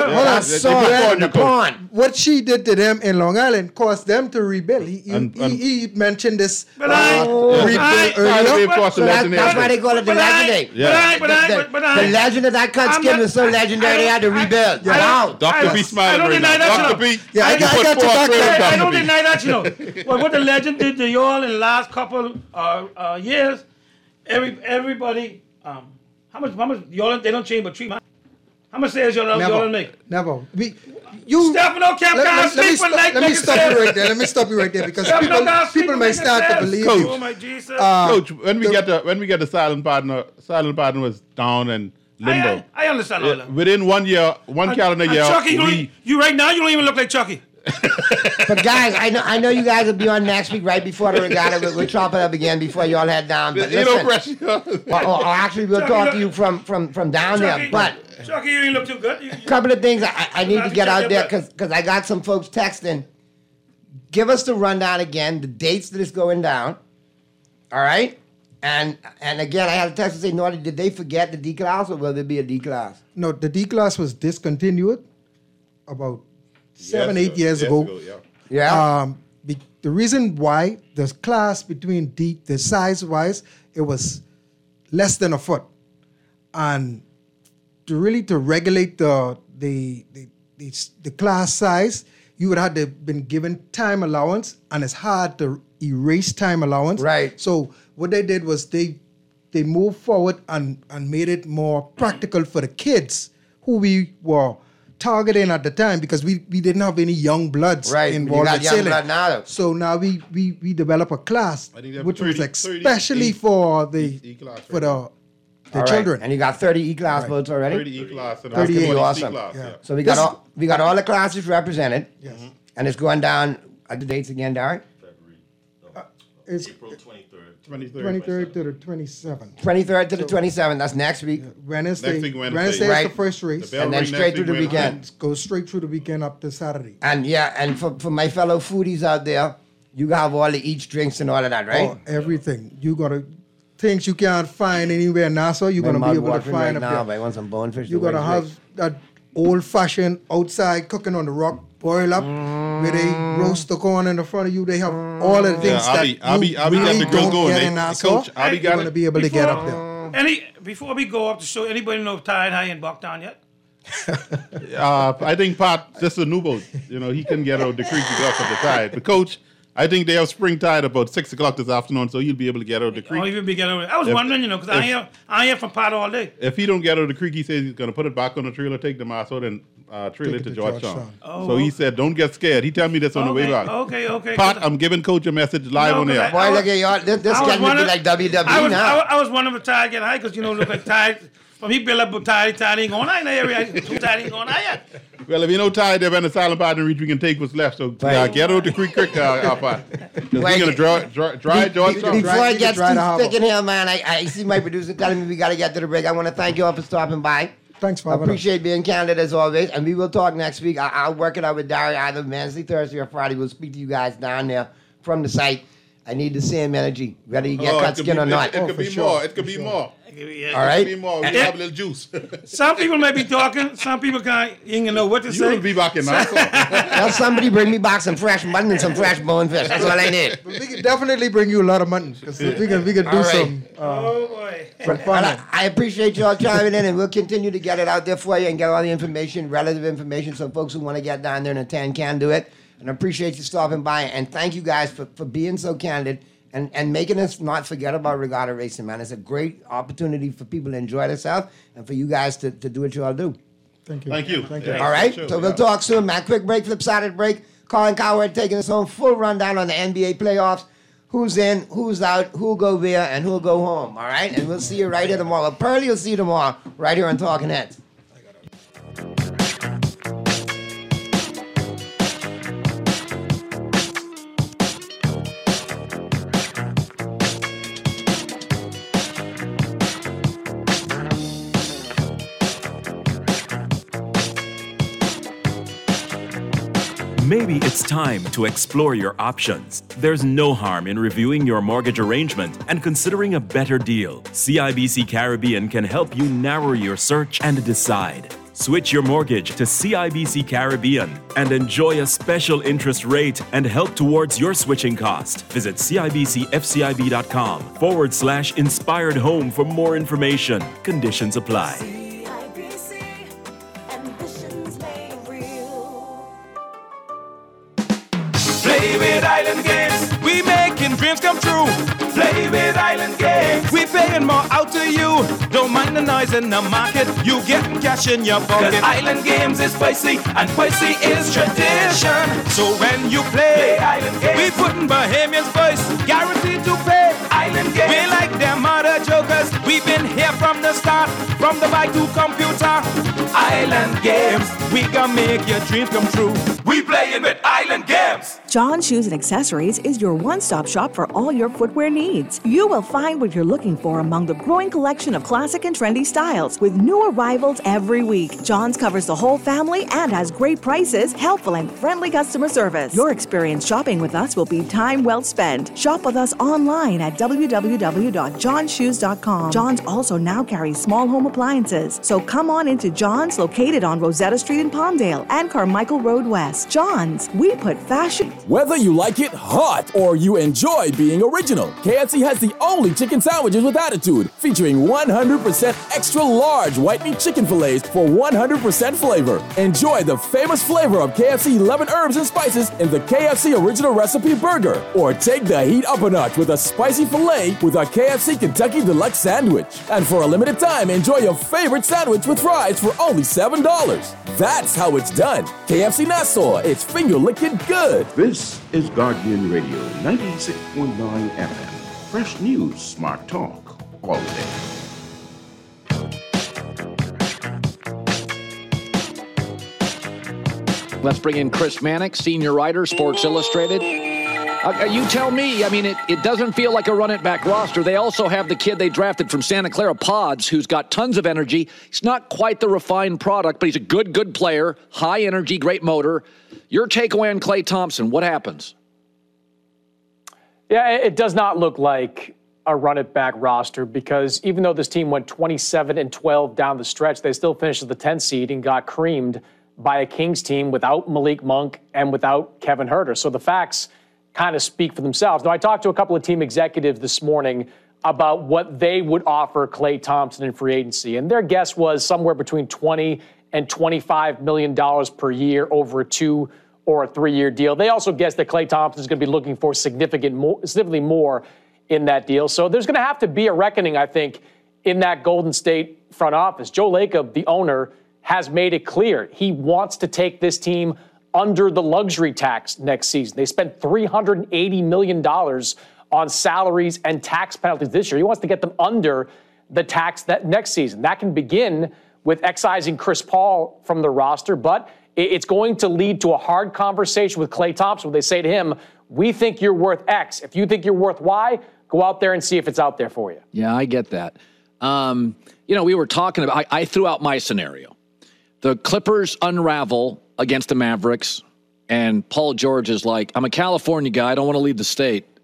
Hold on. What she did to them in Long Island caused them to rebuild. He mentioned this rebuild earlier. That's why they call it the legendary. The legend of that cut skin was so legendary they had to rebuild. Wow. Dr. B smiling right now. Dr. B. Yeah, I got to back that. I don't deny that, you know. But what the legend did to y'all in the last couple years, everybody, how much y'all, they don't change but 3 months. How much sales y'all make? Never. Stefano can't speak for like Let me stop you right there. Let me stop you right there because people may start to believe Coach, you. Oh my Jesus. Coach, when we get the silent partner was down and limbo. I understand all that. Within 1 year, calendar year. Chucky, you right now, you don't even look like Chucky. But guys, I know you guys will be on next week right before the regatta. We'll chop it up again before y'all head down. But listen, or actually, we'll talk to you from down there. But Chucky, you ain't look too good. A couple of things I need to get out there because I got some folks texting. Give us the rundown again, the dates that it's going down. All right? And again, I had a text to say, Naughty, did they forget the D class or will there be a D class? No, the D class was discontinued about 7-8 years ago. Yeah. The reason why the class between D, the size wise, it was less than a foot, and to regulate the class size, you would have to been given time allowance, and it's hard to erase time allowance. Right. So what they did was they moved forward and made it more practical for the kids who we were targeting at the time because we didn't have any young bloods involved in sailing. Blood now. So now we develop a class which was especially for the children. And you got 30 E-class boats already? 30 E-class and 38. Awesome. Yeah. So we got all the classes represented. Yes. And it's going down the dates again, Derek? It's April 23rd. 23rd to the 27th. 23rd to the 27th. That's next week. Wednesday. Next week, Wednesday is the first race. And then straight through the weekend. Go straight through the weekend up to Saturday. And for my fellow foodies out there, you have all the each drinks and all of that, right? Oh, everything. You got to things you can't find anywhere in Nassau. You're going to be able to find right now. But I want some bonefish. You're going to have that old-fashioned outside cooking on the rock boil up where they roast the corn in the front of you. They have all of the things I'll be don't get in Nassau. Coach, you're going to be able to get up there. Before we go up to show, anybody know Tide High in Bucktown yet? I think Pat, this is a new boat. You know, he can get out the creek to go up at the tide. But Coach, I think they have spring tide about 6 o'clock this afternoon, so you'll be able to get out the creek. Oh, even be getting over. I was wondering, because I ain't from Pat all day. If he don't get out the creek, he says he's going to put it back on the trailer, take the mass out, and trail it to Georgetown. Oh, so he said, don't get scared. He told me this on the way back. Okay. Pat, I'm giving Coach a message live on air. Boy, look at y'all. This getting to be like WWE now. I was wondering if Tide get high, because, look like Tide. When he built up Tide ain't going high in the area. Tide ain't going high yet. Well, if you know Tide, they're in the silent partner reach, we can take what's left. So get out the creek quick, Pat. We're going to dry Georgetown. Before it gets too thick in here, man, I see my producer telling me we got to get to the break. I want to thank you all for stopping by. Thanks for having us. Appreciate being candid as always. And we will talk next week. I'll work it out with Dari either Wednesday, Thursday, or Friday. We'll speak to you guys down there from the site. I need the same energy, whether you get cut skin or not. It could be more. It could be more. All right. It could be more. We have a little juice. Some people may be talking. Some people can't even know what to say. You'll be back in Nassau. Well, somebody bring me back some fresh mutton and some fresh bonefish. That's all I need. But we can definitely bring you a lot of mutton. Because we can do All right. some. Oh, boy. Some fun. I appreciate you all chiming in, and we'll continue to get it out there for you and get all the information, relative information, so folks who want to get down there and attend can do it. And I appreciate you stopping by. And thank you guys for being so candid and making us not forget about regatta racing, man. It's a great opportunity for people to enjoy themselves and for you guys to do what you all do. Thank you. Thank you. All right, so we'll talk soon, man. Quick break, flip side of the break. Colin Cowherd taking us home. Full rundown on the NBA playoffs. Who's in, who's out, who'll go via, and who'll go home. All right, and we'll see you right here tomorrow. Well, Pearlie will see you tomorrow right here on Talking Heads. Maybe it's time to explore your options. There's no harm in reviewing your mortgage arrangement and considering a better deal. CIBC Caribbean can help you narrow your search and decide. Switch your mortgage to CIBC Caribbean and enjoy a special interest rate and help towards your switching cost. Visit CIBCFCIB.com/inspired home for more information. Conditions apply. Play with Island Games, we making dreams come true. Play with Island Games, we paying more out to you. Don't mind the noise in the market, you getting cash in your pocket. 'Cause Island Games is spicy, and spicy is tradition. So when you play Island Games, we putting Bahamians first, guaranteed to pay. Island Games, we like them other jokers. We've been here from the start, from the bike to computer. Island Games, we gonna make your dreams come true. We playing with Island Games. John Shoes and Accessories is your one-stop shop for all your footwear needs. You will find what you're looking for among the growing collection of classic and trendy styles with new arrivals every week. John's covers the whole family and has great prices, helpful and friendly customer service. Your experience shopping with us will be time well spent. Shop with us online at www.johnshoes.com. John's also now carries small home appliances. So come on into John's, located on Rosetta Street in Palmdale and Carmichael Road West. John's, we put fashion. Whether you like it hot or you enjoy being original, KFC has the only chicken sandwiches with attitude, featuring 100% extra large white meat chicken fillets for 100% flavor. Enjoy the famous flavor of KFC 11 herbs and spices in the KFC original recipe burger, or take the heat up a notch with a spicy filet with a KFC Kentucky Deluxe sandwich. And for a limited time, enjoy your favorite sandwich with fries for only $7. That's how it's done. KFC Nassau, it's finger-licking good. This is Guardian Radio 96.9 FM. Fresh news, smart talk, all day. Let's bring in Chris Mannix, senior writer, Sports Illustrated. You tell me. I mean, it doesn't feel like a run-it-back roster. They also have the kid they drafted from Santa Clara Pods, who's got tons of energy. He's not quite the refined product, but he's a good player, high energy, great motor. Your takeaway on Klay Thompson, what happens? Yeah, it does not look like a run-it-back roster, because even though this team went 27-12 down the stretch, they still finished as the 10th seed and got creamed by a Kings team without Malik Monk and without Kevin Huerter. So the facts kind of speak for themselves. Now, I talked to a couple of team executives this morning about what they would offer Klay Thompson in free agency, and their guess was somewhere between $20 and $25 million per year over a 2 or a 3-year deal. They also guessed that Klay Thompson is going to be looking for significantly more in that deal. So there's going to have to be a reckoning, I think, in that Golden State front office. Joe Lacob, the owner, has made it clear he wants to take this team under the luxury tax next season. They spent $380 million on salaries and tax penalties this year. He wants to get them under the tax that next season. That can begin with excising Chris Paul from the roster, but it's going to lead to a hard conversation with Klay Thompson where they say to him, we think you're worth X. If you think you're worth Y, go out there and see if it's out there for you. Yeah, I get that. We were talking about, I threw out my scenario. The Clippers unravel against the Mavericks, and Paul George is like, I'm a California guy, I don't want to leave the state.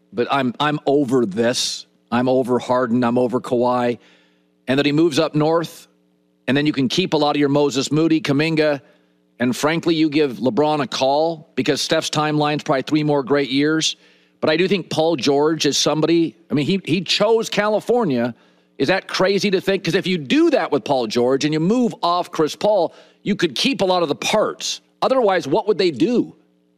but I'm over this. I'm over Harden. I'm over Kawhi. And that he moves up north, and then you can keep a lot of your Moses Moody, Kuminga, and frankly, you give LeBron a call because Steph's timeline's probably 3 more great years. But I do think Paul George is somebody, I mean, he chose California. Is that crazy to think? Because if you do that with Paul George and you move off Chris Paul, you could keep a lot of the parts. Otherwise, what would they do?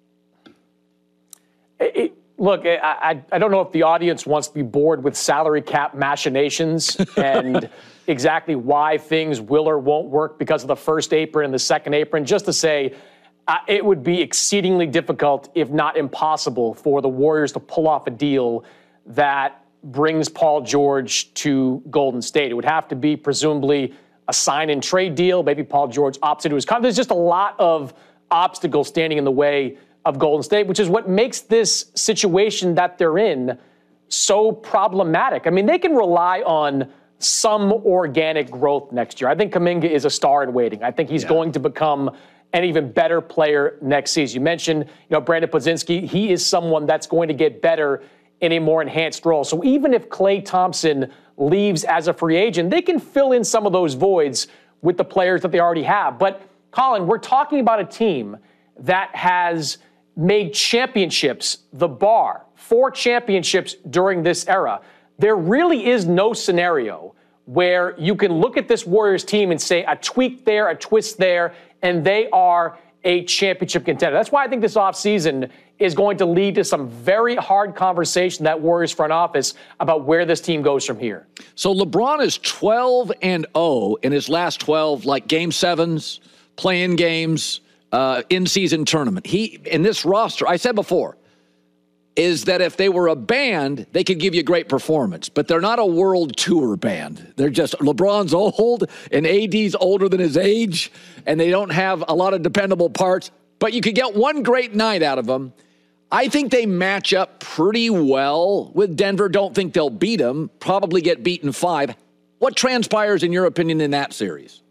Look, I don't know if the audience wants to be bored with salary cap machinations and exactly why things will or won't work because of the first apron and the second apron. Just to say, it would be exceedingly difficult, if not impossible, for the Warriors to pull off a deal that brings Paul George to Golden State. It would have to be presumably a sign-and-trade deal. Maybe Paul George opts into his contract. There's just a lot of obstacles standing in the way of Golden State, which is what makes this situation that they're in so problematic. I mean, they can rely on some organic growth next year. I think Kuminga is a star in waiting. I think he's going to become an even better player next season. You mentioned, Brandon Podziemski. He is someone that's going to get better in a more enhanced role. So even if Klay Thompson leaves as a free agent, they can fill in some of those voids with the players that they already have. But, Colin, we're talking about a team that has made championships the bar, 4 championships during this era. There really is no scenario where you can look at this Warriors team and say a tweak there, a twist there, and they are a championship contender. That's why I think this offseason is going to lead to some very hard conversation that Warriors front office about where this team goes from here. So LeBron is 12-0 in his last 12, like game 7s, play-in games, in-season tournament. He, in this roster, I said before, is that if they were a band, they could give you great performance. But they're not a world tour band. They're just, LeBron's old and AD's older than his age, and they don't have a lot of dependable parts. But you could get one great night out of them. I think they match up pretty well with Denver. Don't think they'll beat them. Probably get beaten 5. What transpires, in your opinion, in that series?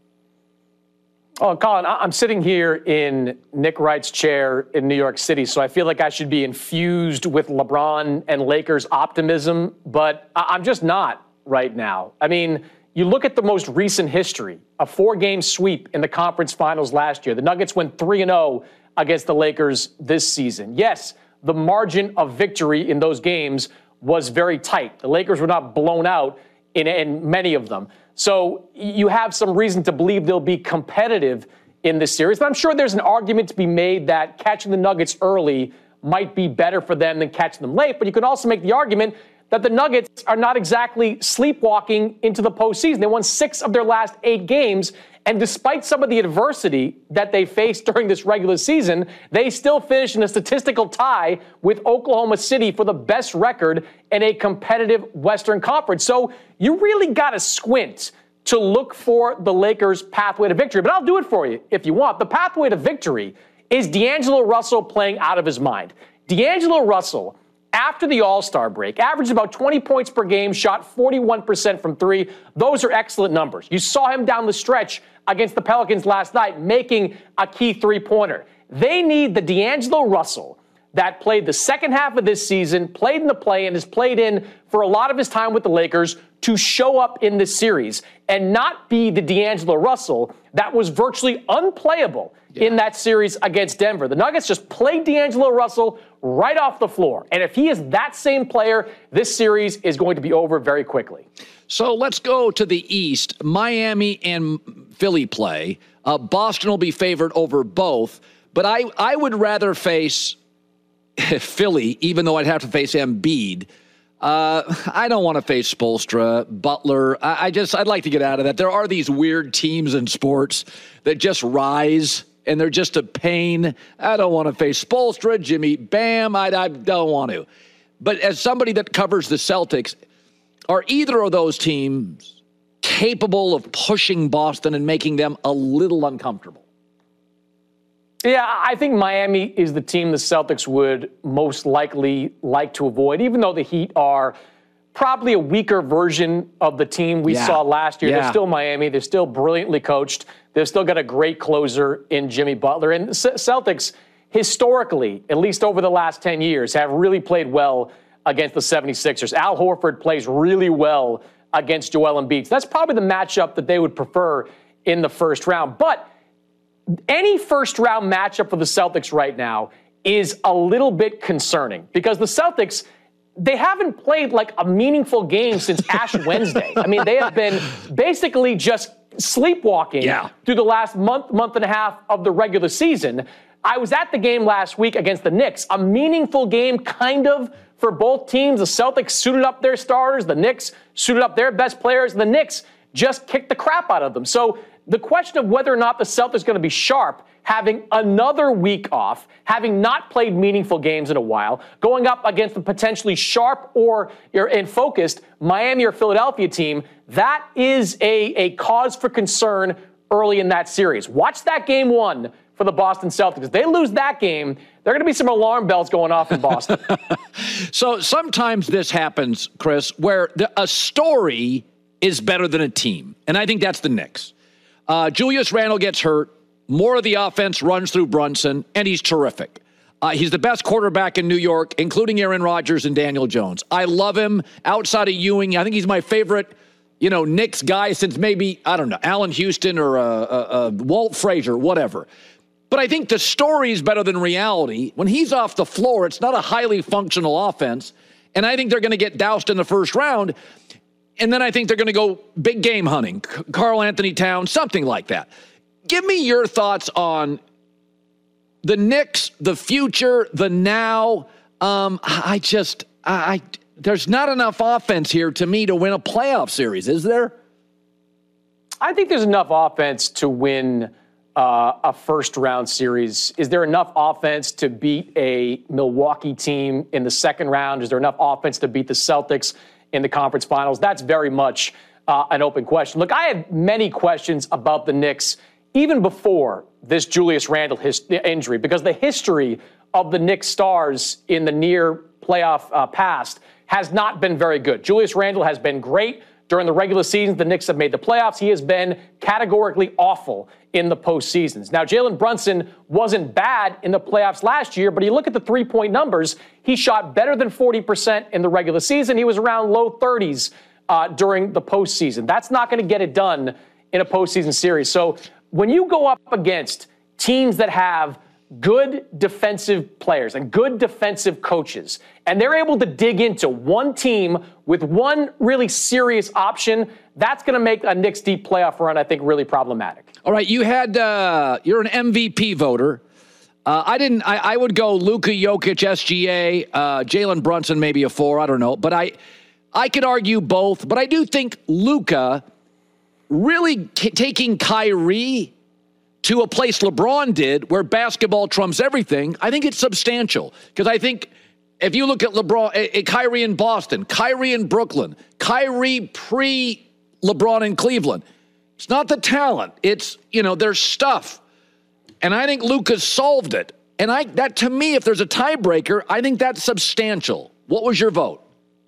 Oh, Colin, I'm sitting here in Nick Wright's chair in New York City, so I feel like I should be infused with LeBron and Lakers optimism, but I'm just not right now. I mean, you look at the most recent history, a 4-game sweep in the conference finals last year. The Nuggets went 3-0 against the Lakers this season. Yes, the margin of victory in those games was very tight. The Lakers were not blown out in many of them. So you have some reason to believe they'll be competitive in this series. But I'm sure there's an argument to be made that catching the Nuggets early might be better for them than catching them late. But you can also make the argument that the Nuggets are not exactly sleepwalking into the postseason. They won 6 of their last 8 games. And despite some of the adversity that they faced during this regular season, they still finished in a statistical tie with Oklahoma City for the best record in a competitive Western Conference. So you really got to squint to look for the Lakers' pathway to victory. But I'll do it for you if you want. The pathway to victory is D'Angelo Russell playing out of his mind. D'Angelo Russell, after the All-Star break, averaged about 20 points per game, shot 41% from 3. Those are excellent numbers. You saw him down the stretch against the Pelicans last night, making a key 3-pointer. They need the D'Angelo Russell that played the second half of this season, played in the play-in, has played in for a lot of his time with the Lakers, to show up in this series and not be the D'Angelo Russell that was virtually unplayable in that series against Denver. The Nuggets just played D'Angelo Russell right off the floor. And if he is that same player, this series is going to be over very quickly. So let's go to the East. Miami and Philly play. Boston will be favored over both. But I would rather face Philly, even though I'd have to face Embiid. I don't want to face Spoelstra, Butler. I'd like to get out of that. There are these weird teams in sports that just rise, and they're just a pain. I don't want to face Spoelstra, Jimmy Bam. I don't want to. But as somebody that covers the Celtics, are either of those teams capable of pushing Boston and making them a little uncomfortable? Yeah, I think Miami is the team the Celtics would most likely like to avoid, even though the Heat are probably a weaker version of the team we saw last year. They're still Miami. They're still brilliantly coached. They've still got a great closer in Jimmy Butler. And Celtics, historically, at least over the last 10 years, have really played well against the 76ers. Al Horford plays really well against Joel Embiid. So that's probably the matchup that they would prefer in the first round. But any first-round matchup for the Celtics right now is a little bit concerning because the Celtics, they haven't played like a meaningful game since Ash Wednesday. I mean, they have been basically just sleepwalking through the last month and a half of the regular season. I was at the game last week against the Knicks, a meaningful game kind of for both teams. The Celtics suited up their starters, the Knicks suited up their best players, and the Knicks just kicked the crap out of them. So the question of whether or not the Celtics are going to be sharp, having another week off, having not played meaningful games in a while, going up against a potentially sharp or focused Miami or Philadelphia team, that is a cause for concern early in that series. Watch that game one for the Boston Celtics. If they lose that game, there are going to be some alarm bells going off in Boston. So sometimes this happens, Chris, where a story is better than a team. And I think that's the Knicks. Julius Randle gets hurt. More of the offense runs through Brunson, and he's terrific. He's the best quarterback in New York, including Aaron Rodgers and Daniel Jones. I love him. Outside of Ewing, I think he's my favorite, Knicks guy since maybe, I don't know, Allen Houston or Walt Frazier, whatever. But I think the story is better than reality. When he's off the floor, it's not a highly functional offense, and I think they're going to get doused in the first round. And then I think they're going to go big game hunting, Karl Anthony Towns, something like that. Give me your thoughts on the Knicks, the future, the now. There's not enough offense here to me to win a playoff series, is there? I think there's enough offense to win a first-round series. Is there enough offense to beat a Milwaukee team in the second round? Is there enough offense to beat the Celtics in the conference finals? That's very much an open question. Look, I had many questions about the Knicks even before this Julius Randle injury, because the history of the Knicks stars in the near playoff past has not been very good. Julius Randle has been great during the regular season. The Knicks have made the playoffs. He has been categorically awful in the postseasons. Now, Jalen Brunson wasn't bad in the playoffs last year, but you look at the three-point numbers, he shot better than 40% in the regular season. He was around low 30s during the postseason. That's not going to get it done in a postseason series. So when you go up against teams that have good defensive players and good defensive coaches, and they're able to dig into one team with one really serious option, that's going to make a Knicks deep playoff run, I think, really problematic. All right, you're an MVP voter. I would go Luka, Jokic, SGA, Jalen Brunson, maybe a 4, I don't know. But I could argue both, but I do think Luka really taking Kyrie to a place LeBron did where basketball trumps everything, I think it's substantial. Because I think if you look at LeBron, Kyrie in Boston, Kyrie in Brooklyn, Kyrie pre-LeBron in Cleveland, it's not the talent. It's, there's stuff. And I think Luka's solved it. And that to me, if there's a tiebreaker, I think that's substantial. What was your vote?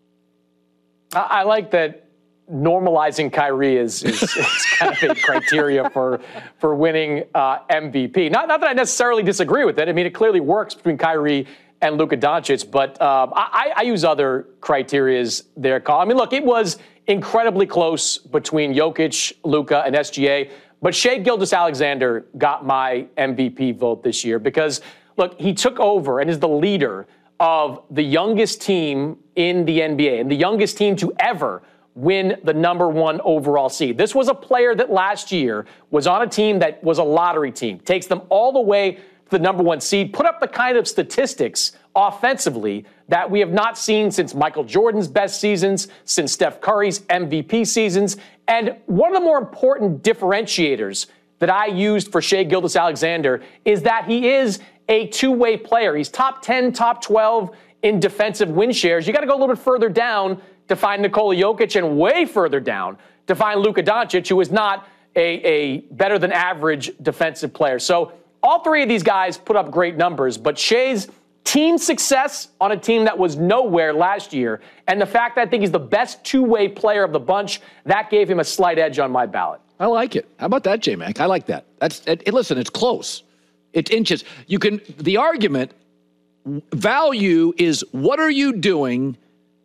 I like that normalizing Kyrie is kind of a criteria for winning MVP. Not that I necessarily disagree with it. I mean, it clearly works between Kyrie and Luka Doncic, but I use other criterias there, Carl. I mean, look, it was incredibly close between Jokic, Luka, and SGA, but Shai Gilgeous-Alexander got my MVP vote this year because, look, he took over and is the leader of the youngest team in the NBA and the youngest team to ever win the number 1 overall seed. This was a player that last year was on a team that was a lottery team, takes them all the way to the number 1 seed, put up the kind of statistics offensively that we have not seen since Michael Jordan's best seasons, since Steph Curry's MVP seasons. And one of the more important differentiators that I used for Shai Gilgeous-Alexander is that he is a two-way player. He's top 10, top 12 in defensive win shares. You got to go a little bit further down to find Nikola Jokic, and way further down to find Luka Doncic, who is not a better than average defensive player. So all three of these guys put up great numbers, but Shai's team success on a team that was nowhere last year, and the fact that I think he's the best two-way player of the bunch, that gave him a slight edge on my ballot. I like it. How about that, J-Mac? I like that. Listen, it's close. It's inches. The argument, value is what are you doing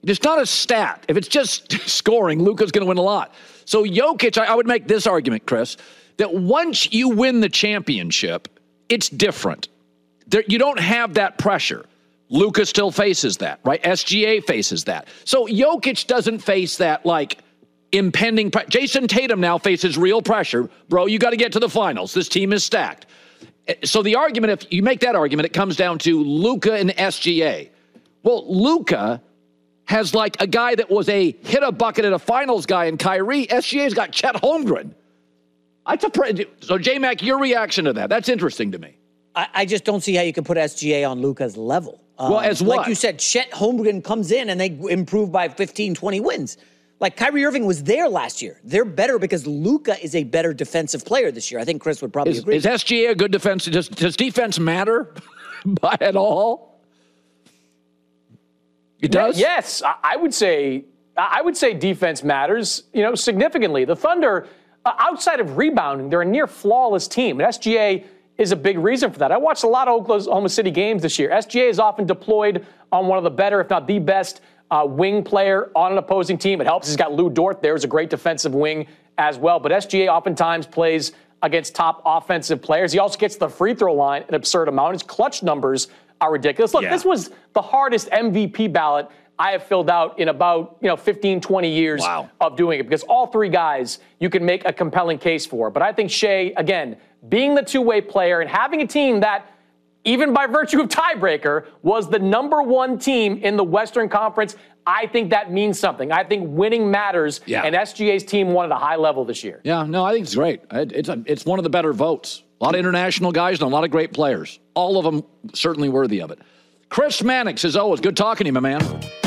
It's not a stat. If it's just scoring, Luka's going to win a lot. So Jokic, I would make this argument, Chris, that once you win the championship, it's different. You don't have that pressure. Luka still faces that, right? SGA faces that. So Jokic doesn't face that, like, impending pressure. Jason Tatum now faces real pressure. Bro, you got to get to the finals. This team is stacked. So the argument, if you make that argument, it comes down to Luka and SGA. Well, Luka has like a guy that was a hit a bucket at a finals guy in Kyrie. SGA's got Chet Holmgren. So, J-Mac, your reaction to that? That's interesting to me. I just don't see how you can put SGA on Luka's level. Well, as what? Like you said, Chet Holmgren comes in and they improve by 15, 20 wins. Like Kyrie Irving was there last year. They're better because Luka is a better defensive player this year. I think Chris would probably agree. Is SGA a good defense? Does defense matter at all? It does? Yes, I would say defense matters, significantly. The Thunder, outside of rebounding, they're a near flawless team. And SGA is a big reason for that. I watched a lot of Oklahoma City games this year. SGA is often deployed on one of the better, if not the best, wing player on an opposing team. It helps. He's got Lou Dort there, who's a great defensive wing as well. But SGA oftentimes plays against top offensive players. He also gets to the free throw line an absurd amount. His clutch numbers are ridiculous. Look, This was the hardest MVP ballot I have filled out in about 15, 20 years of doing it, because all three guys you can make a compelling case for. But I think Shea, again, being the two-way player and having a team that, even by virtue of tiebreaker, was the number one team in the Western Conference, I think that means something. I think winning matters, and SGA's team won at a high level this year. Yeah, no, I think it's great. It's one of the better votes. A lot of international guys and a lot of great players. All of them certainly worthy of it. Chris Mannix, as always, good talking to you, my man.